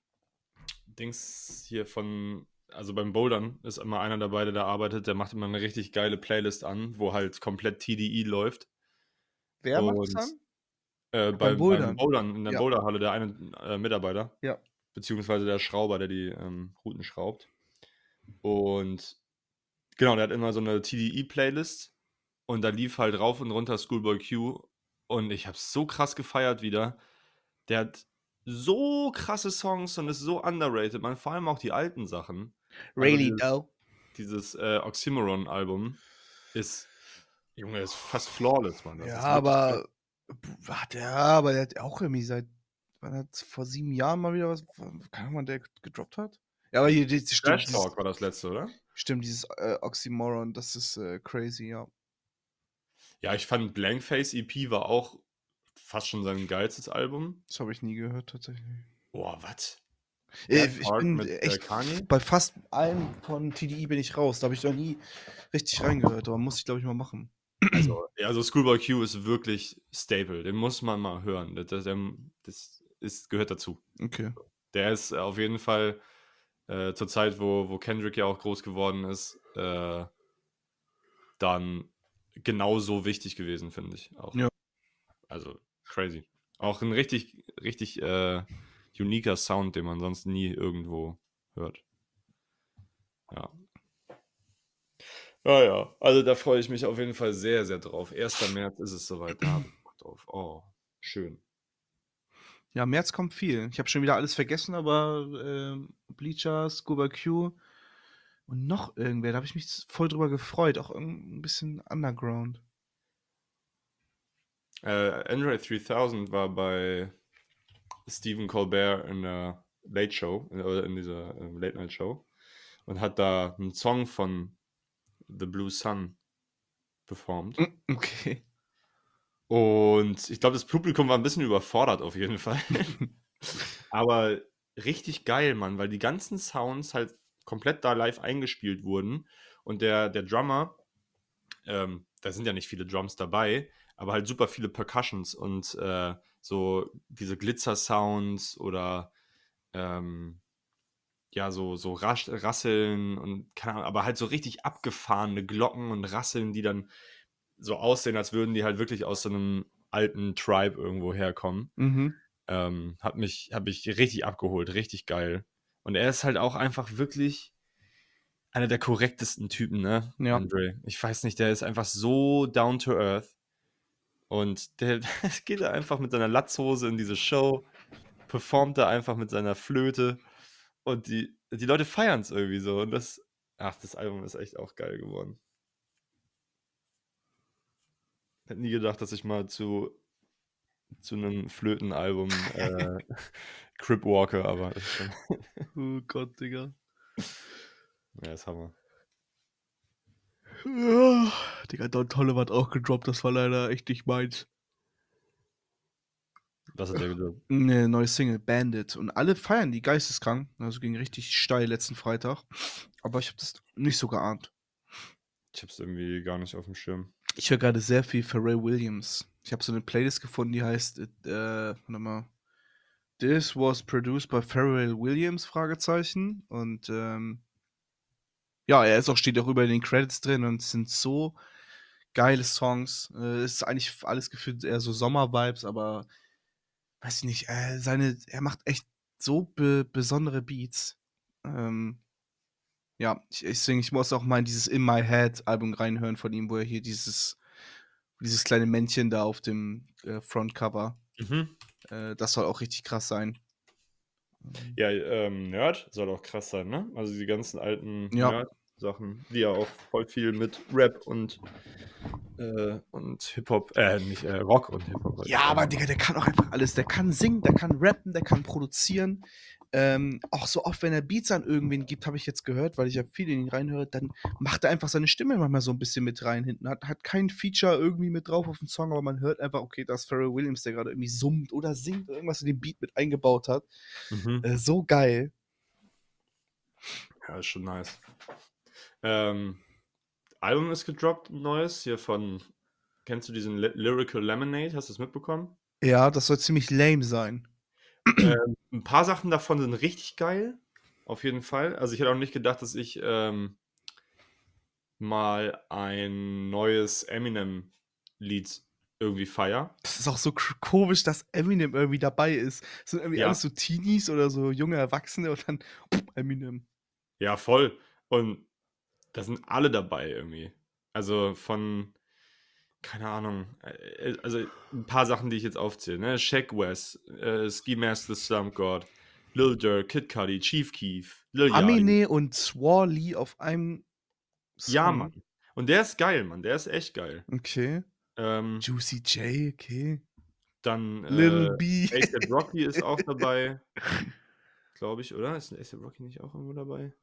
Dings hier von also beim Bouldern ist immer einer dabei, der da arbeitet, der macht immer 'ne richtig geile Playlist an, wo halt komplett T D E läuft. Wer macht das Und, dann? äh, Ach, beim beim beim Bouldern. Bouldern in der Ja, Boulderhalle der eine, äh, Mitarbeiter, ja. beziehungsweise der Schrauber, der die, ähm, Routen schraubt. Und genau, der hat immer so 'ne T D E-Playlist und da lief halt rauf und runter Schoolboy Q und ich habe es so krass gefeiert wieder. Der hat so krasse Songs und ist so underrated, man, vor allem auch die alten Sachen. Also Really dieses though. dieses, äh, Oxymoron-Album ist Junge, ist fast flawless, Mann. Das Ja, ist wirklich geil. aber b warte, ja, aber der hat auch irgendwie seit wann hat's vor sieben Jahren mal wieder was w keine Ahnung, wann der gedroppt hat? Ja, aber hier, die Trash stimmt, dieses Talk war das letzte, oder? stimmt, dieses, äh, Oxymoron, das ist, äh, crazy, ja. Ja, ich fand Blank Face E P war auch fast schon sein geilstes Album. Das habe ich nie gehört tatsächlich. Boah, was? Äh, Dead ich Park bin mit, äh, echt f Kanye? bei fast allem von T D E bin ich raus. Da habe ich noch nie richtig reingehört, aber muss ich, glaube ich, mal machen. Also ja, also Schoolboy Q ist wirklich Staple, den muss man mal hören. D das ähm, das ist gehört dazu. Okay. Der ist auf jeden Fall, äh, zur Zeit, wo wo Kendrick ja auch groß geworden ist, äh, dann genauso wichtig gewesen, finde ich auch. Ja. Also crazy. Auch 'n richtig richtig, äh, uniker Sound, den man sonst nie irgendwo hört. Ja. Ja, ja, also da freue ich mich auf jeden Fall sehr, sehr drauf. erster März ist es soweit, da habe ich Bock drauf. Oh, schön. Ja, im März kommt viel. Ich habe schon wieder alles vergessen, aber, ähm, Bleacher, Schoolboy Q und noch irgendwer, da habe ich mich z voll drüber gefreut, auch irgend 'n bisschen Underground. Äh, Andre three thousand war bei Stephen Colbert in der Late Show, äh, oder in dieser, ähm, Late Night Show und hat da 'n Song von The Blue Sun performt. Hm, okay. Und ich glaube, das Publikum war 'n bisschen überfordert auf jeden Fall. Aber richtig geil, Mann, weil die ganzen Sounds halt komplett da live eingespielt wurden und der, der Drummer, ähm, da sind ja nicht viele Drums dabei, aber halt super viele Percussions und äh, so diese Glitzer-Sounds oder ähm, ja, so, so Rasch, Rasseln und keine Ahnung, aber halt so richtig abgefahrene Glocken und Rasseln, die dann so aussehen, als würden die halt wirklich aus so einem alten Tribe irgendwo herkommen. Mhm. Ähm, hat mich, hat mich richtig abgeholt, richtig geil. Und er ist halt auch einfach wirklich einer der korrektesten Typen, ne, Ja. Andre? Ich weiß nicht, der ist einfach so down to earth. Und der geht da einfach mit seiner Latzhose in diese Show, performt da einfach mit seiner Flöte und die, die Leute feiern es irgendwie so. Und das, ach, das Album ist echt auch geil geworden. Hätte nie gedacht, dass ich mal zu, zu einem Flötenalbum äh, Crip Walker, aber das ist schon. Oh Gott, Digga. Ja, ist Hammer. Ja, Digga, Don Tolle hat auch gedroppt, das war leider echt nicht meins. Was hat der gedroppt? 'Ne neue Single, „Bandit", und alle feiern die geisteskrank. Also, ging richtig steil letzten Freitag, aber ich habe das nicht so geahnt. Ich hab's irgendwie gar nicht auf dem Schirm. Ich höre grade sehr viel Pharrell Williams. Ich habe so 'ne Playlist gefunden, die heißt, äh, warte mal, „This was produced by Pharrell Williams", Fragezeichen. Und, ähm, ja, er ist auch steht auch überall in den Credits drin und es sind so geile Songs. Äh, ist eigentlich alles gefühlt eher so Sommer-Vibes, aber weiß ich nicht, äh, seine er macht echt so be besondere Beats. Ähm, ja, ich deswegen, ich muss auch mal in dieses „In My Head" Album reinhören von ihm, wo er hier dieses dieses kleine Männchen da auf dem, äh, Frontcover, Mhm. äh, das soll auch richtig krass sein. Ähm, Ja, ähm, Nerd soll auch krass sein, ne? Also die ganzen alten ja. Nerd-Sachen, die ja auch voll viel mit Rap und, äh, und Hip-Hop, äh, nicht, äh, Rock und Hip-Hop wollte ich Ja, aber sagen. Digga, der kann auch einfach alles. Der kann singen, der kann rappen, der kann produzieren. Ähm, auch so oft, wenn er Beats an irgendwen gibt, habe ich jetzt gehört, weil ich ja viel in ihn reinhöre, dann macht er einfach seine Stimme manchmal so ein bisschen mit rein hinten. Hat hat kein Feature irgendwie mit drauf auf dem Song, aber man hört einfach, okay, da ist Pharrell Williams, der gerade irgendwie summt oder singt oder irgendwas in den Beat mit eingebaut hat. Mhm. Äh, so geil. Ja, ist schon nice. Ähm, Album ist gedroppt, ein neues, hier von, kennst du diesen Ly Lyrical Lemonade? Hast du das mitbekommen? Ja, das soll ziemlich lame sein. Ähm, 'n paar Sachen davon sind richtig geil, auf jeden Fall. Also, ich hätte auch nicht gedacht, dass ich, ähm, mal ein neues Eminem-Lied irgendwie feiere. Das ist auch so kr komisch, dass Eminem irgendwie dabei ist. Das sind irgendwie Ja, alles so Teenies oder so junge Erwachsene und dann Eminem. ja, voll. Und da sind alle dabei irgendwie. Also, von keine Ahnung, äh, also, 'n paar Sachen, die ich jetzt aufzähle, ne? Sheck Wes, äh, Ski Mask the Slump God, Lil Durk, Kid Cudi, Chief Keef, Lil Yachty. Aminé und Swally auf einem Ja, Song? Mann. Und der ist geil, Mann, der ist echt geil. Okay. Ähm, Juicy J, okay. dann, Lil äh, B. A$AP Rocky ist auch dabei, glaube ich, oder? Ist A$AP Rocky nicht auch irgendwo dabei?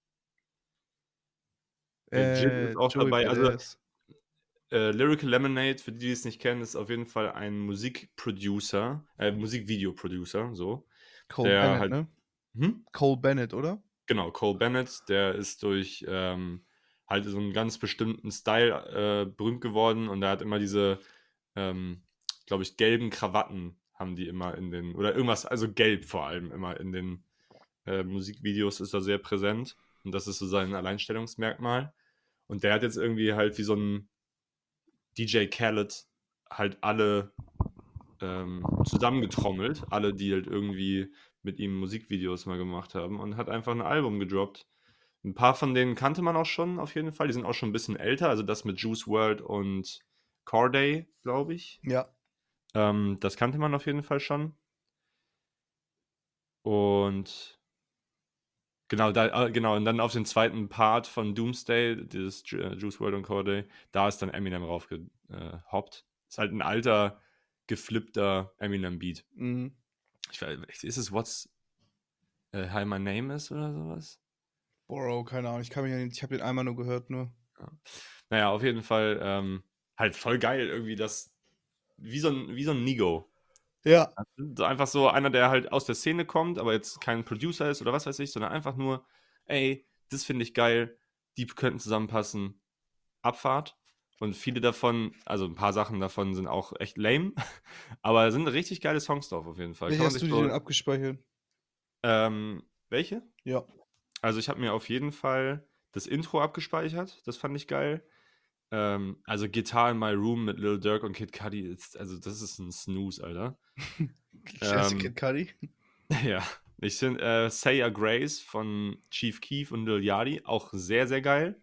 Äh, Jid ist Äh, auch Joey dabei. Also, Badass. äh, Lyrical Lemonade, für die, die es nicht kennen, ist auf jeden Fall ein Musikproducer, äh, Musikvideo-Producer, so, Cole der Bennett, halt ne? hm? Cole Bennett, oder? Genau, Cole Bennett, der ist durch, ähm, halt so einen ganz bestimmten Style, äh, berühmt geworden und der hat immer diese, ähm, glaube ich, gelben Krawatten haben die immer in den oder irgendwas, also gelb vor allem immer in den, äh, Musikvideos ist er sehr präsent und das ist so sein Alleinstellungsmerkmal. Und der hat jetzt irgendwie halt wie so ein D J Khaled halt alle, ähm, zusammengetrommelt, alle, die halt irgendwie mit ihm Musikvideos mal gemacht haben und hat einfach ein Album gedroppt. Ein paar von denen kannte man auch schon auf jeden Fall. Die sind auch schon ein bisschen älter, also das mit Juice WRLD und Cordae, glaube ich. Ja. Ähm, das kannte man auf jeden Fall schon. Und genau, da, äh, genau, und dann auf den zweiten Part von Doomsday, dieses Ju äh, Juice WRLD und Cordae, da ist dann Eminem raufgehoppt. Äh, hoppt. Ist halt ein alter, geflippter Eminem-Beat. Mhm. Ich weiß, ist es What's äh, Hi My Name Is oder sowas? Bro, keine Ahnung. Ich kann mich ja nicht, ich habe den einmal nur gehört, nur. Ja. Naja, auf jeden Fall ähm, halt voll geil irgendwie, das wie so ein, wie so ein Nigo. Ja. So einfach so einer, der halt aus der Szene kommt, aber jetzt kein Producer ist oder was weiß ich, sondern einfach nur, ey, das finde ich geil, die könnten zusammenpassen, Abfahrt. Und viele davon, also ein paar Sachen davon sind auch echt lame, aber da sind richtig geile Songs drauf auf jeden Fall. Welche Kann man hast sich du dir so, denn abgespeichert? ähm, welche? Ja. Also ich habe mir auf jeden Fall das Intro abgespeichert, das fand ich geil. Ähm, also Guitar in My Room mit Lil Durk und Kid Cudi, ist, also das ist ein Snooze, Alter. Classic Ähm, Kid Cudi. ja, ich finde äh, Say a Grace von Chief Keef und Lil Yachty auch sehr, sehr geil.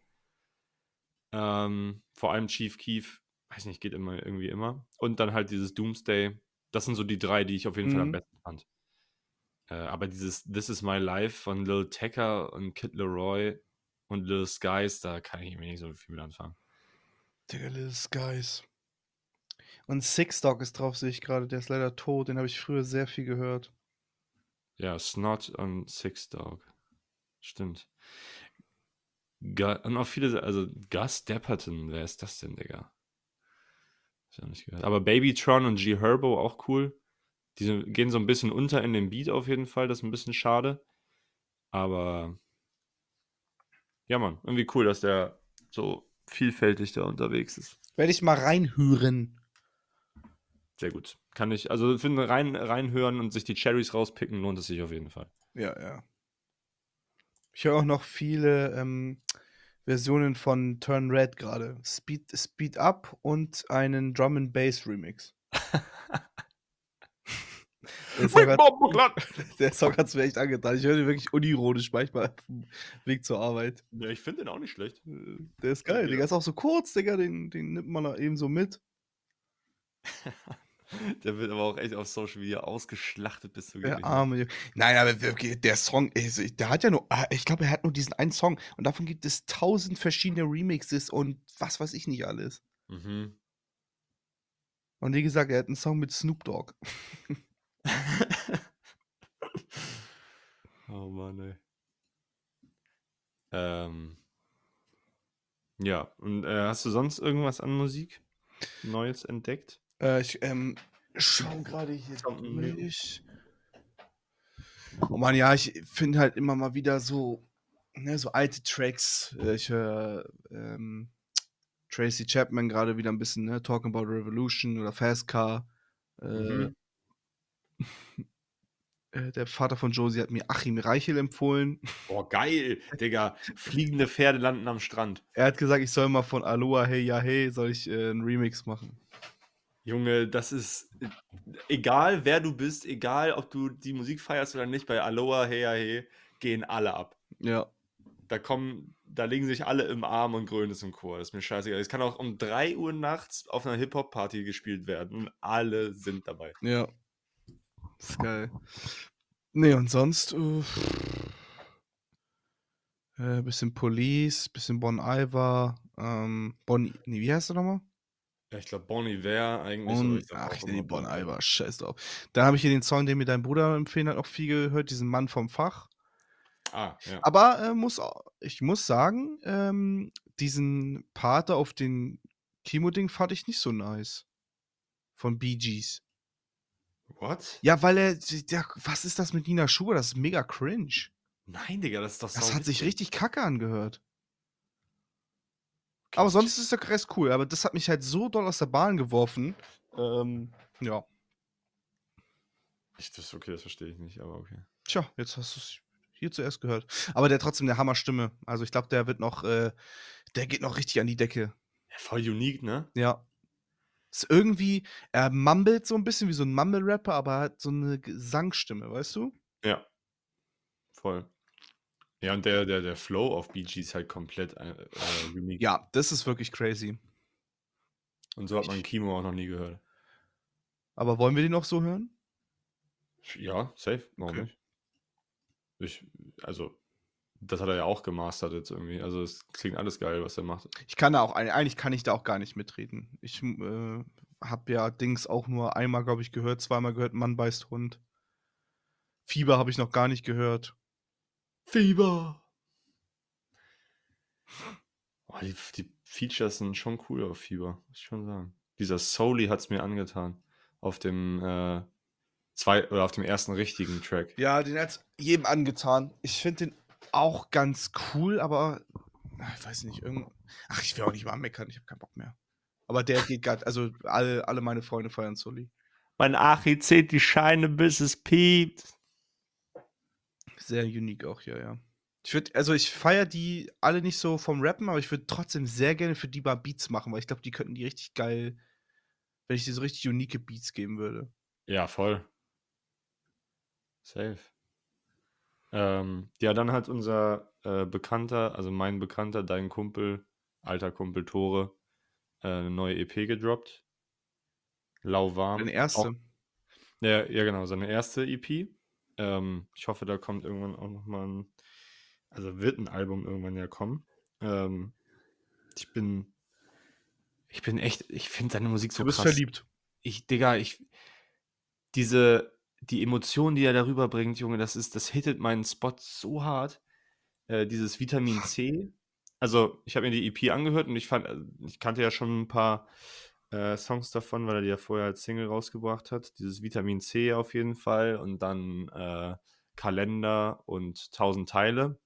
Ähm, vor allem Chief Keef, weiß nicht, geht immer irgendwie immer. Und dann halt dieses Doomsday. Das sind so die drei, die ich auf jeden Fall am Mhm. besten fand. Äh, aber dieses This Is My Life von Lil Tecca und Kid Leroy und Lil Skies, da kann ich mir nicht so viel mit anfangen. Digga, Little Skies. Und Six Dog ist drauf, sehe ich gerade. Der ist leider tot. Den habe ich früher sehr viel gehört. Ja, Snot und Six Dog. Stimmt. Gu und auch viele, also Gus Dapperton, wer ist das denn, Digga? Hab ich auch nicht gehört. Aber Babytron und G Herbo auch cool. Die sind, gehen so ein bisschen unter in dem Beat auf jeden Fall, das ist ein bisschen schade. Aber ja, Mann, irgendwie cool, dass der so vielfältig da unterwegs ist. Werde ich mal reinhören. Sehr gut. Kann ich, also für ein rein, reinhören und sich die Cherries rauspicken, lohnt es sich auf jeden Fall. Ja, ja. Ich höre auch noch viele ähm, Versionen von Turn Red gerade. Speed, Speed Up und einen Drum and Bass Remix. Der Song hat der Song hat's mir echt angetan. Ich höre den wirklich unironisch manchmal auf dem Weg zur Arbeit. Ja, ich finde den auch nicht schlecht. Äh, Der ist Also geil, geht Digga. auch. Ist auch so kurz, Digga. Den, den nimmt man da eben so mit. Der wird aber auch echt auf Social Media ausgeschlachtet bis zum geht Der nicht mehr. arme Junge. Nein, aber wirklich, der Song, also, der hat ja nur, ah, ich glaube, er hat nur diesen einen Song und davon gibt es tausend verschiedene Remixes und was weiß ich nicht alles. Mhm. Und wie gesagt, er hat einen Song mit Snoop Dogg. Oh Mann, ey. Ähm, ja, und äh, hast du sonst irgendwas an Musik Neues entdeckt? Äh, ich ähm, schau gerade hier Something new? durch. Oh Mann, ja, ich finde halt immer mal wieder so, ne, so alte Tracks. Äh, Ich höre ähm, Tracy Chapman gerade wieder ein bisschen, ne, Talking About Revolution oder Fast Car. Äh, Mhm. äh, der Vater von Josie hat mir Achim Reichel empfohlen. Boah, geil, Digga. Fliegende Pferde landen am Strand. Er hat gesagt, ich soll mal von Aloha Hey Ya Hey, soll ich äh, einen Remix machen. Junge, das ist äh, egal, wer du bist, egal, ob du die Musik feierst oder nicht, bei Aloha, hey, ja, hey, gehen alle ab. Ja, Da kommen, da legen sich alle im Arm und grölen es im Chor. Das ist mir scheißegal. Es kann auch um drei Uhr nachts auf einer Hip-Hop-Party gespielt werden und alle sind dabei. ja, ist geil. Nee, und sonst, äh, äh, bisschen Police, bisschen Bon Iver, ähm, Bon, nee, wie heißt der nochmal? Ja, ich glaube, Bon Iver eigentlich, aber Und, ich sag ach, auch ich nenne immer ihn Bon Bon Iver. Iver, scheiß drauf. Dann habe ich hier den Song, den mir dein Bruder empfehlen hat, auch viel gehört, diesen Mann vom Fach. Ah, ja. Aber äh, muss, au- ich muss sagen, ähm, diesen Part da auf den Chemo-Ding fand ich nicht so nice. Von Bee Gees. What? Ja, weil er, der, was ist das mit Nina Schubert? Das ist mega cringe. Nein, Digga, das ist doch Das sau hat sich witzig. richtig kacke angehört. Okay, Aber das check. sonst ist der Rest cool. Aber das hat mich halt so doll aus der Bahn geworfen. Ähm, ja. Ich, das, okay, das verstehe ich nicht, aber okay. Tja, jetzt hast du es hier zuerst gehört. Aber der hat trotzdem eine Hammerstimme. Also ich glaube, der wird noch, äh, der geht noch richtig an die Decke. Ja, voll unique, ne? Ja. Ist irgendwie, er mumbelt so ein bisschen wie so ein Mumble-Rapper, aber er hat so eine Gesangsstimme, weißt du? Ja, voll. Ja, und der, der, der Flow auf Bee Gees ist halt komplett äh, äh, unique. Ja, das ist wirklich crazy. Und so hat man Ich, Kimo auch noch nie gehört. aber wollen wir den noch so hören? Ja, safe, warum Okay. nicht? Ich, also, das hat er ja auch gemastert jetzt irgendwie. Also, es klingt alles geil, was er macht. Ich kann da auch, eigentlich kann ich da auch gar nicht mitreden. Ich äh, habe ja Dings auch nur einmal, glaube ich, gehört, zweimal gehört, Mann beißt Hund. Fieber habe ich noch gar nicht gehört. Fieber! Boah, die, die Features sind schon cool auf Fieber, muss ich schon sagen. Dieser Soli hat es mir angetan. Auf dem, äh, zwei oder auf dem ersten richtigen Track. Ja, den hat's jedem angetan. Ich finde den auch ganz cool, aber ach, ich weiß nicht, irgend ach, ich will auch nicht mal meckern, ich habe keinen Bock mehr. Aber der geht grad, also alle, alle meine Freunde feiern Sully. Mein Achi zählt die Scheine, bis es piept. Sehr unique auch, ja, ja. Ich würde, also ich feiere die alle nicht so vom Rappen, aber ich würde trotzdem sehr gerne für die mal Beats machen, weil ich glaube, die könnten die richtig geil, wenn ich dir so richtig unique Beats geben würde. Ja, voll. Safe. Ähm, ja, dann hat unser äh, Bekannter, also mein Bekannter, dein Kumpel, alter Kumpel Tore, äh, eine neue E P gedroppt. Lauwarm. Deine erste. Auch, ja, ja, genau, seine erste E P. Ähm, ich hoffe, da kommt irgendwann auch nochmal ein, also wird ein Album irgendwann ja kommen. Ähm, ich bin, ich bin echt, ich finde seine Musik so Du bist krass. verliebt. Ich, Digga, ich, diese, die Emotionen, die er darüber bringt, Junge, das ist, das hittet meinen Spot so hart. Äh, dieses Vitamin C. Also, ich habe mir die E P angehört und ich fand, äh, ich kannte ja schon ein paar äh, Songs davon, weil er die ja vorher als Single rausgebracht hat. Dieses Vitamin C auf jeden Fall und dann äh, Kalender und tausend Teile.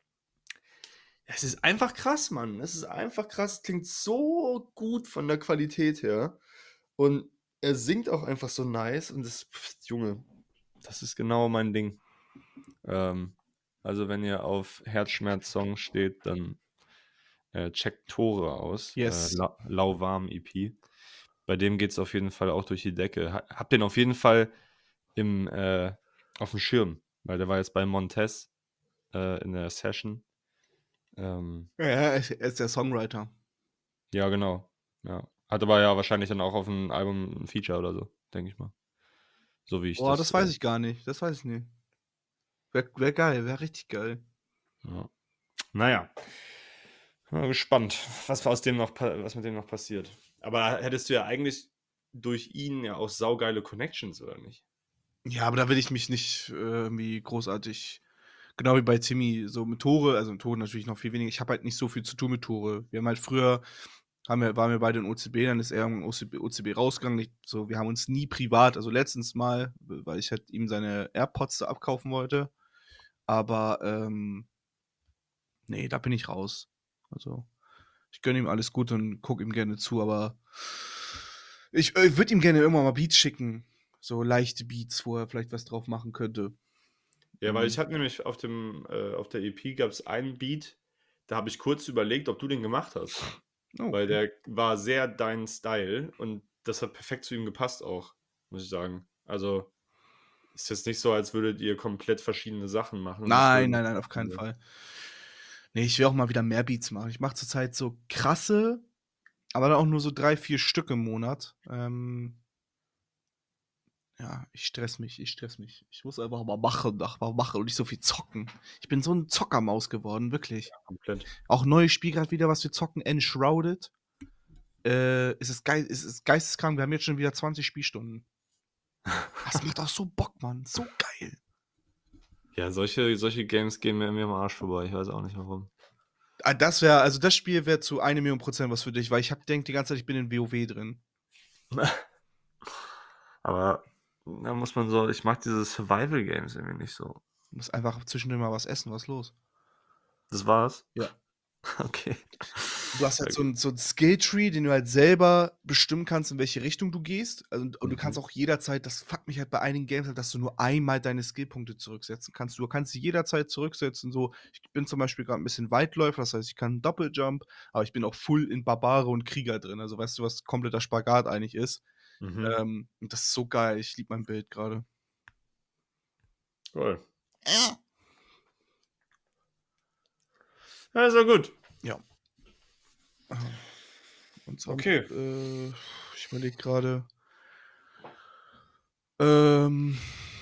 Es ist einfach krass, Mann. Es ist einfach krass. Klingt so gut von der Qualität her. Und er singt auch einfach so nice. Und das, pff, Junge, das ist genau mein Ding. Ähm, also, wenn ihr auf Herzschmerz-Songs steht, dann äh, checkt Tore aus. Yes. Äh, La Lauwarm E P. Bei dem geht es auf jeden Fall auch durch die Decke. Ha hab den auf jeden Fall im, äh, auf dem Schirm, weil der war jetzt bei Montez äh, in der Session. Ähm, Ja, er ist, er ist der Songwriter. ja, genau. Ja. Hat aber ja wahrscheinlich dann auch auf dem Album ein Feature oder so, denke ich mal. So wie ich Boah, das. das weiß Äh, ich gar nicht. Das weiß ich nicht. Wäre wär geil, wäre richtig geil. ja. Naja. Mal gespannt, was aus dem noch, was mit dem noch passiert. Aber hättest du ja eigentlich durch ihn ja auch saugeile Connections, oder nicht? Ja, aber da will ich mich nicht äh, irgendwie großartig, genau wie bei Timmy, so mit Tore, also mit Tore natürlich noch viel weniger. Ich habe halt nicht so viel zu tun mit Tore. Wir haben halt früher, haben wir, waren wir beide in O C B, dann ist er in O C B, O C B rausgegangen. Ich, so, wir haben uns nie privat, also letztens mal, weil ich halt ihm seine AirPods da abkaufen wollte. Aber ähm, nee, da bin ich raus. Also, ich gönne ihm alles Gute und gucke ihm gerne zu, aber ich, äh, würde ihm gerne irgendwann mal Beats schicken. So leichte Beats, wo er vielleicht was drauf machen könnte. Ja, weil ich Mhm. hatte nämlich auf dem, äh, auf der E P gab es einen Beat, da habe ich kurz überlegt, ob du den gemacht hast. Oh, Weil der war sehr dein Style und das hat perfekt zu ihm gepasst auch, muss ich sagen. Also ist jetzt nicht so, als würdet ihr komplett verschiedene Sachen machen und das nein, würde nein, nein, auf keinen Fall. Nee, ich will auch mal wieder mehr Beats machen. Ich mache zurzeit so krasse, aber dann auch nur so drei, vier Stück im Monat. Ähm, ja, ich stress mich, ich stress mich. Ich muss einfach mal machen, einfach mal machen und nicht so viel zocken. Ich bin so ein Zockermaus geworden, wirklich. komplett. Auch neues Spiel gerade wieder, was wir zocken, Enshrouded. Äh, es ist, geil, es ist geisteskrank, wir haben jetzt schon wieder zwanzig Spielstunden. Das macht auch so Bock, Mann. So geil. Ja, solche, solche Games gehen mir mir am Arsch vorbei. Ich weiß auch nicht warum. Ah, das wäre, also das Spiel wäre zu eine Million Prozent was für dich, weil ich hab denke die ganze Zeit, ich bin in WoW drin. Aber da muss man so, ich mag diese Survival Games irgendwie nicht so. Du musst einfach zwischendurch mal was essen, was ist los? Das war's? Ja. Okay. Du hast halt so Okay. 'n so 'n Skilltree, den du halt selber bestimmen kannst, in welche Richtung du gehst. Also, und und du kannst Mhm. auch jederzeit, das fuckt mich halt bei einigen Games halt, dass du nur einmal deine Skillpunkte zurücksetzen kannst. Du kannst sie jederzeit zurücksetzen, so. Ich bin zum Beispiel grad 'n bisschen Weitläufer, das heißt, ich kann Doppeljump, aber ich bin auch full in Barbare und Krieger drin. Also, weißt du, was kompletter Spagat eigentlich ist? Mhm. Ähm, und das ist so geil. Ich liebe mein Bild grade. Cool. Ja. Ja, ist ja gut. Ja. Ah. Und sonst, Okay. äh, ich überlege grade. Ähm.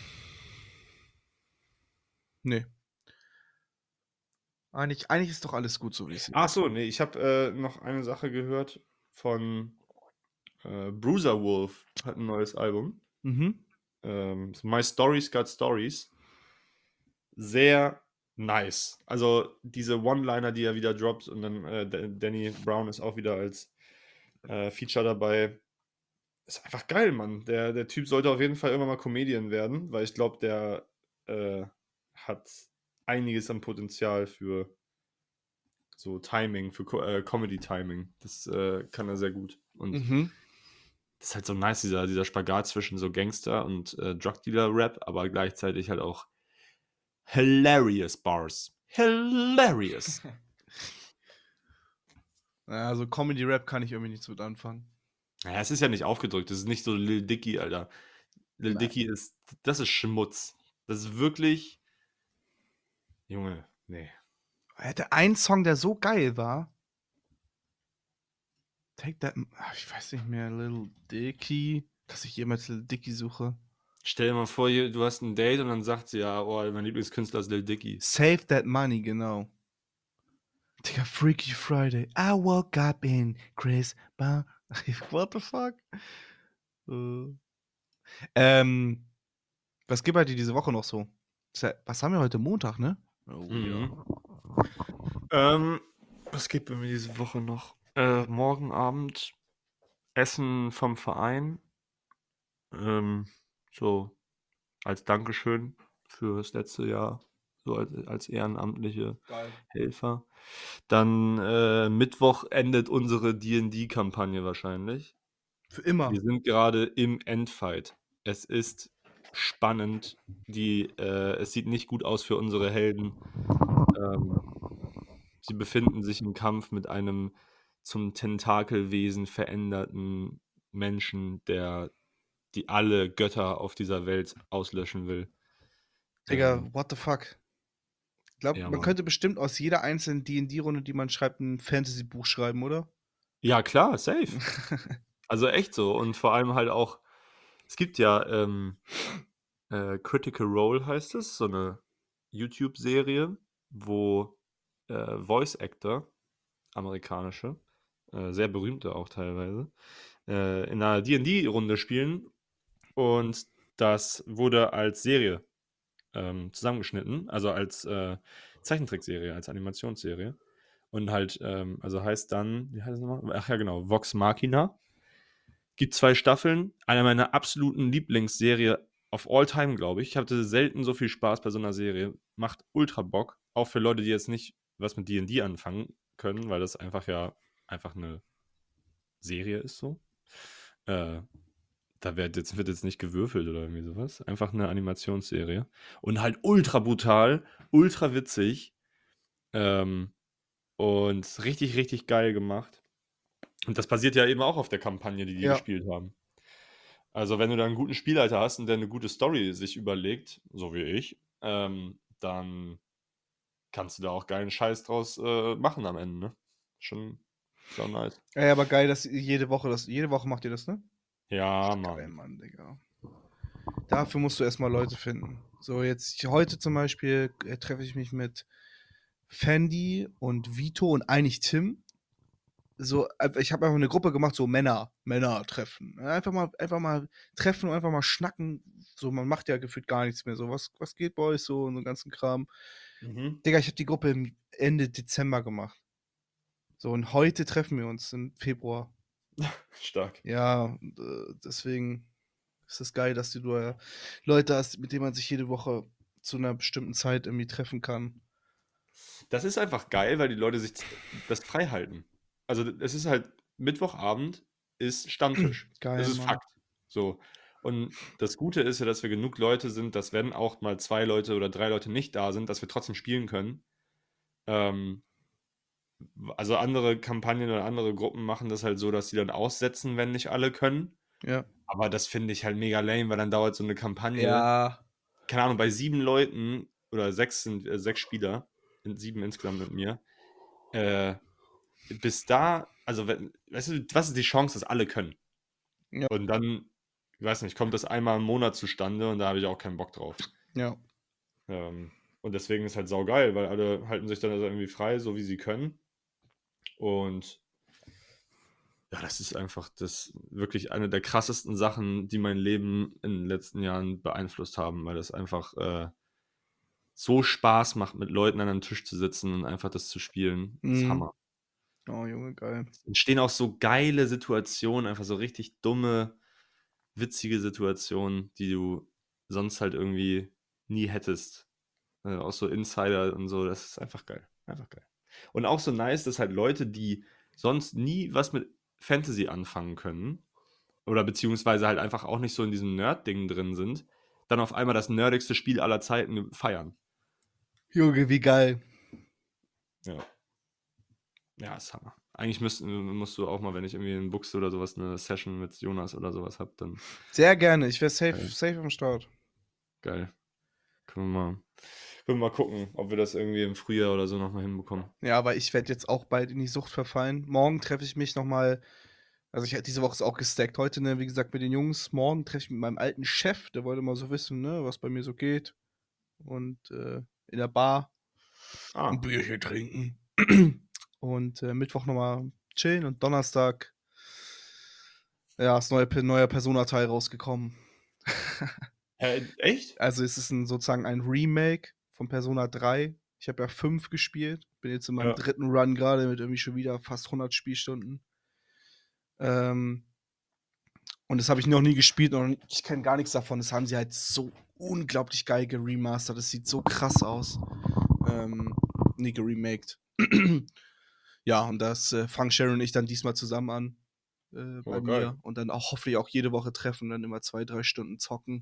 Ne. Eigentlich eigentlich ist doch alles gut so, wie es Ach ist. so, ne, ich habe äh, noch eine Sache gehört von äh, Bruiser Wolf, hat ein neues Album. Mhm. Ähm, My Stories Got Stories. Sehr nice. Also diese One-Liner, die er wieder droppt und dann äh, D- Danny Brown ist auch wieder als äh, Feature dabei. ist einfach geil, Mann. Der, der Typ sollte auf jeden Fall immer mal Comedian werden, weil ich glaube, der äh, hat einiges an Potenzial für so Timing, für Co äh, Comedy-Timing. Das äh, kann er sehr gut. Und Mhm. das ist halt so nice, dieser, dieser Spagat zwischen so Gangster und äh, Drug-Dealer-Rap, aber gleichzeitig halt auch hilarious Bars. Hilarious. Ja, also Comedy-Rap kann ich irgendwie nichts mit anfangen. Naja, es ist ja nicht aufgedrückt. Das ist nicht so Lil Dicky, Alter. Lil Nein. Dicky ist, das ist Schmutz. Das ist wirklich, Junge, nee. Er hatte einen Song, der so geil war. Take that. Ach, ich weiß nicht mehr. Little Dicky. Dass ich jemals Little Dicky suche. Stell dir mal vor, hier, du hast ein Date und dann sagt sie ja, oh, mein Lieblingskünstler ist Lil Dicky. Save That Money, genau. Digga, Freaky Friday. I woke up in Chris Bar. What the fuck? Äh. Ähm, was gibt bei dir diese Woche noch so? Ist ja- Was haben wir heute? Montag, ne? Oh, Mhm. Ähm, was geht bei mir diese Woche noch? Äh, morgen Abend Essen vom Verein. Ähm, so als Dankeschön für das letzte Jahr, so als, als ehrenamtliche Geil. Helfer. Dann äh, Mittwoch endet unsere D und D-Kampagne wahrscheinlich. Für immer. Wir sind gerade im Endfight. Es ist spannend. Die, äh, es sieht nicht gut aus für unsere Helden. Ähm, sie befinden sich im Kampf mit einem zum Tentakelwesen veränderten Menschen, der die alle Götter auf dieser Welt auslöschen will. Digga, Ähm, what the fuck? Ich glaube, ja, man Mann. könnte bestimmt aus jeder einzelnen D und D-Runde, die man schreibt, ein Fantasy-Buch schreiben, oder? Ja, klar, safe. Also echt so. Und vor allem halt auch, es gibt ja ähm, äh, Critical Role heißt es, so eine YouTube-Serie, wo äh, Voice Actor, amerikanische, äh, sehr berühmte auch teilweise, äh, in einer D und D-Runde spielen. Und das wurde als Serie ähm, zusammengeschnitten, also als äh, Zeichentrickserie, als Animationsserie. Und halt, ähm, also heißt dann, wie heißt es nochmal? Ach ja, genau, Vox Machina. Gibt zwei Staffeln, einer meiner absoluten Lieblingsserie of all time, glaube ich. Ich hatte selten so viel Spaß bei so einer Serie. Macht ultra Bock, auch für Leute, die jetzt nicht was mit D und D anfangen können, weil das einfach ja einfach eine Serie ist so. Äh, da wird jetzt, wird jetzt nicht gewürfelt oder irgendwie sowas. Einfach eine Animationsserie. Und halt ultra brutal, ultra witzig. Ähm, und richtig, richtig geil gemacht. Und das basiert ja eben auch auf der Kampagne, die die Ja. gespielt haben. Also, wenn du da einen guten Spielleiter hast und der eine gute Story sich überlegt, so wie ich, ähm, dann kannst du da auch geilen Scheiß draus äh, machen am Ende, ne? Schon, schon nice. Ey, aber geil, dass ihr jede Woche das. Jede Woche macht ihr das, ne? Ja, Geil, Mann. Mann, Digga. Dafür musst du erstmal Leute finden. So, jetzt heute zum Beispiel äh, treffe ich mich mit Fendi und Vito und eigentlich Tim. So, äh, ich habe einfach eine Gruppe gemacht, so Männer, Männer treffen. Einfach mal, einfach mal treffen und einfach mal schnacken. So, man macht ja gefühlt gar nichts mehr. So, was, was geht bei euch so und so ganzen Kram. Mhm. Digga, ich habe die Gruppe im Ende Dezember gemacht. So, und heute treffen wir uns im Februar. Stark. Ja, und, äh, deswegen ist es geil, dass du da Leute hast, mit denen man sich jede Woche zu einer bestimmten Zeit irgendwie treffen kann. Das ist einfach geil, weil die Leute sich das frei halten. Also, es ist halt Mittwochabend ist Stammtisch. Das Geil, ist Mann. Fakt. So. Und das Gute ist ja, dass wir genug Leute sind, dass wenn auch mal zwei Leute oder drei Leute nicht da sind, dass wir trotzdem spielen können. Ähm, also andere Kampagnen oder andere Gruppen machen das halt so, dass sie dann aussetzen, wenn nicht alle können. Ja. Aber das finde ich halt mega lame, weil dann dauert so eine Kampagne, Ja. keine Ahnung, bei sieben Leuten oder sechs sind äh, sechs Spieler, sind sieben insgesamt mit mir, äh, bis da, also we- weißt du, was ist die Chance, dass alle können? Ja. Und dann, ich weiß nicht, kommt das einmal im Monat zustande und da habe ich auch keinen Bock drauf. Ja. Ähm, und deswegen ist halt saugeil, weil alle halten sich dann also irgendwie frei, so wie sie können. Und ja, das ist einfach das wirklich eine der krassesten Sachen, die mein Leben in den letzten Jahren beeinflusst haben, weil das einfach äh, so Spaß macht, mit Leuten an einem Tisch zu sitzen und einfach das zu spielen. Das ist Mhm. Hammer. Oh, Junge, geil. Es entstehen auch so geile Situationen, einfach so richtig dumme. witzige Situationen, die du sonst halt irgendwie nie hättest. Äh, auch so Insider und so, das ist einfach geil. Einfach geil. Und auch so nice, dass halt Leute, die sonst nie was mit Fantasy anfangen können, oder beziehungsweise halt einfach auch nicht so in diesem Nerd-Ding drin sind, dann auf einmal das nerdigste Spiel aller Zeiten feiern. Junge, wie geil. Ja. Ja, ist Hammer. Eigentlich müsst, musst du auch mal, wenn ich irgendwie in Buchse oder sowas eine Session mit Jonas oder sowas habe, dann Sehr gerne. Ich wäre safe, Geil. safe am Start. geil. Können wir, mal, können wir mal gucken, ob wir das irgendwie im Frühjahr oder so nochmal hinbekommen. Ja, aber ich werde jetzt auch bald in die Sucht verfallen. Morgen treffe ich mich nochmal. Also, ich diese Woche ist auch gestackt. Heute, ne, wie gesagt, mit den Jungs. Morgen treffe ich mich mit meinem alten Chef. Der wollte mal so wissen, ne, was bei mir so geht. Und äh, in der Bar Ah, ein Bierchen trinken. Und äh, Mittwoch nochmal chillen. Und Donnerstag, ja, ist neue, neuer Persona-Teil rausgekommen. hä, echt? Also, es ist ein, sozusagen ein Remake von Persona drei. Ich habe ja fünf gespielt. Bin jetzt in meinem Ja. dritten Run gerade mit irgendwie schon wieder fast hundert Spielstunden. Ähm, und das habe ich noch nie gespielt und ich kenne gar nichts davon. Das haben sie halt so unglaublich geil geremastert. Das sieht so krass aus. Ähm, nie geremaked. Ja, und das äh, fangen Sharon und ich dann diesmal zusammen an. Äh, bei Oh, geil. mir. Und dann auch hoffentlich auch jede Woche treffen, dann immer zwei, drei Stunden zocken.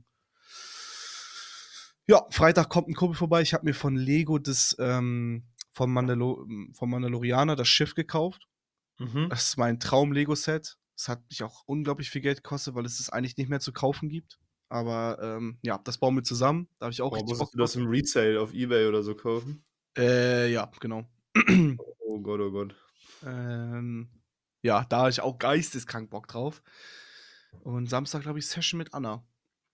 Ja, Freitag kommt ein Kumpel vorbei. Ich habe mir von Lego das ähm, vom, Mandalo vom Mandalorianer das Schiff gekauft. Mhm. Das ist mein Traum-Lego-Set. Es hat mich auch unglaublich viel Geld gekostet, weil es das eigentlich nicht mehr zu kaufen gibt. Aber ähm, ja, das bauen wir zusammen. Da habe ich auch Boah, richtig musstest Bock du das drauf. im Resale auf Ebay oder so kaufen? Äh, ja, genau. Oh Gott, oh Gott. ähm, ja, da habe ich auch geisteskrank Bock drauf. Und Samstag, glaube ich, Session mit Anna.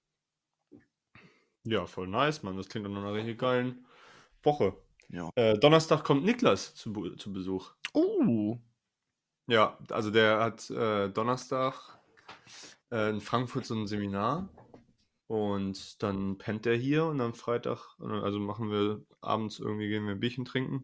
Ja, voll nice, Mann. Das klingt nach einer richtig geilen Woche. Ja. Äh, Donnerstag kommt Niklas zu, Bu- zu Besuch. Oh. Ja, also der hat äh, Donnerstag äh, in Frankfurt so ein Seminar und dann pennt der hier und am Freitag, äh, also machen wir abends irgendwie, gehen wir ein Bierchen trinken.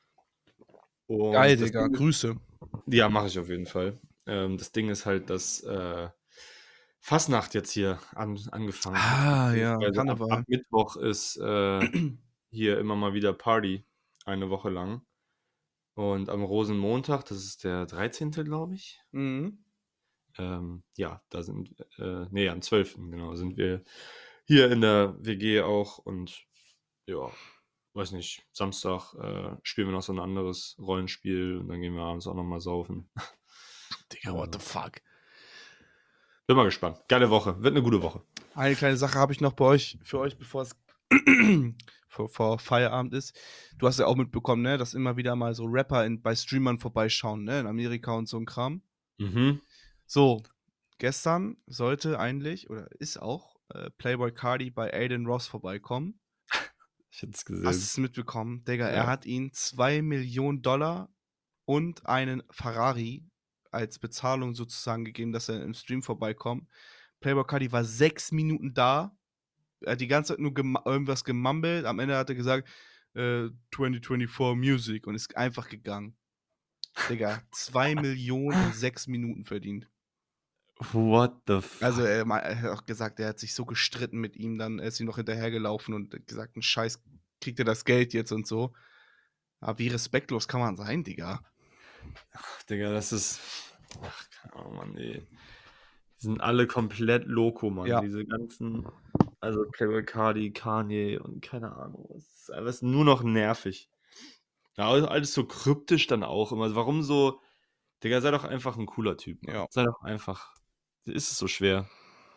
Geil, Und das Digga. Ding ist, Grüße. ja, mache ich auf jeden Fall. Ähm, das Ding ist halt, dass äh, Fasnacht jetzt hier an, angefangen hat. Ah, ja, Beziehungsweise ab, ab Karneval. Mittwoch ist äh, hier immer mal wieder Party, eine Woche lang. Und am Rosenmontag, das ist der dreizehnte glaube ich. Mhm. Ähm, ja, da sind, äh, nee, am zwölften genau, sind wir hier in der W G auch und ja, weiß nicht, Samstag äh, spielen wir noch so ein anderes Rollenspiel und dann gehen wir abends auch nochmal saufen. Digga, what the fuck? Bin mal gespannt. Geile Woche, wird eine gute Woche. Eine kleine Sache habe ich noch bei euch, für euch, bevor es vor, vor Feierabend ist. Du hast ja auch mitbekommen, ne, dass immer wieder mal so Rapper in, bei Streamern vorbeischauen, ne, in Amerika und so ein Kram. Mhm. So, gestern sollte eigentlich, oder ist auch, äh, Playboy Cardi bei Aiden Ross vorbeikommen. Ich hätte es Hast du gesehen. es mitbekommen? Digga, er Ja. hat ihn zwei Millionen Dollar und einen Ferrari als Bezahlung sozusagen gegeben, dass er im Stream vorbeikommt. Playboy Cardi war sechs Minuten da. Er hat die ganze Zeit nur gem irgendwas gemumbelt. Am Ende hat er gesagt, äh, zwanzig vierundzwanzig Music und ist einfach gegangen. Digga, zwei Millionen in sechs Minuten verdient. What the fuck? Also, er, mei- er hat auch gesagt, er hat sich so gestritten mit ihm, dann er ist ihm noch hinterhergelaufen und hat gesagt, ein Scheiß, kriegt er das Geld jetzt und so. Aber wie respektlos kann man sein, Digga? Ach, Digga, das ist. Ach, keine Ahnung, Mann, ey. Die sind alle komplett loco, Mann. Ja. Diese ganzen. Also Playboy Cardi, Kanye und keine Ahnung. Es ist alles nur noch nervig. Ja, alles alles so kryptisch dann auch immer. Warum so. Digga, sei doch einfach ein cooler Typ, Mann. Ja. Sei doch einfach. Ist es so schwer?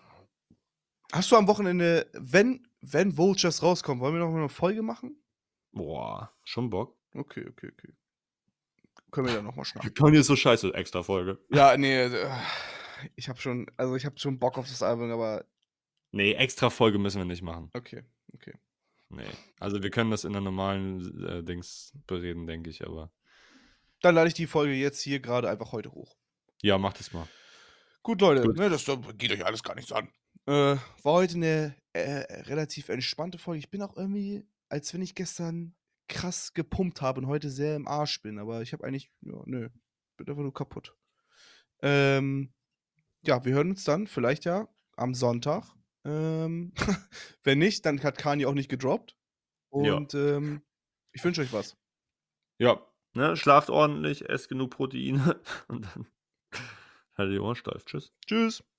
Hast du am Wochenende, wenn, wenn Vultures rauskommen, wollen wir noch mal eine Folge machen? Boah, schon Bock. Okay, okay, okay. Können wir dann noch mal schnacken. Kanye ist so scheiße, extra Folge. Ja, nee, äh, ich habe schon, also ich habe schon Bock auf das Album, aber Nee, extra Folge müssen wir nicht machen. okay, okay. Nee. Also wir können das in der normalen äh, Dings bereden, denke ich, aber. Dann lade ich die Folge jetzt hier gerade einfach heute hoch. Ja, mach das mal. Gut, Leute, Gut. ne, das das geht euch alles gar nichts an. Äh, war heute eine äh, relativ entspannte Folge. Ich bin auch irgendwie, als wenn ich gestern krass gepumpt habe und heute sehr im Arsch bin, aber ich habe eigentlich, ja, nö, bin einfach nur kaputt. Ähm, ja, wir hören uns dann vielleicht ja am Sonntag. Ähm, wenn nicht, dann hat Kanye auch nicht gedroppt. Ja. Und, ähm, ich wünsche euch was. Ja, ne, schlaft ordentlich, esst genug Proteine und dann haltet die Ohren steif. Tschüss. Tschüss.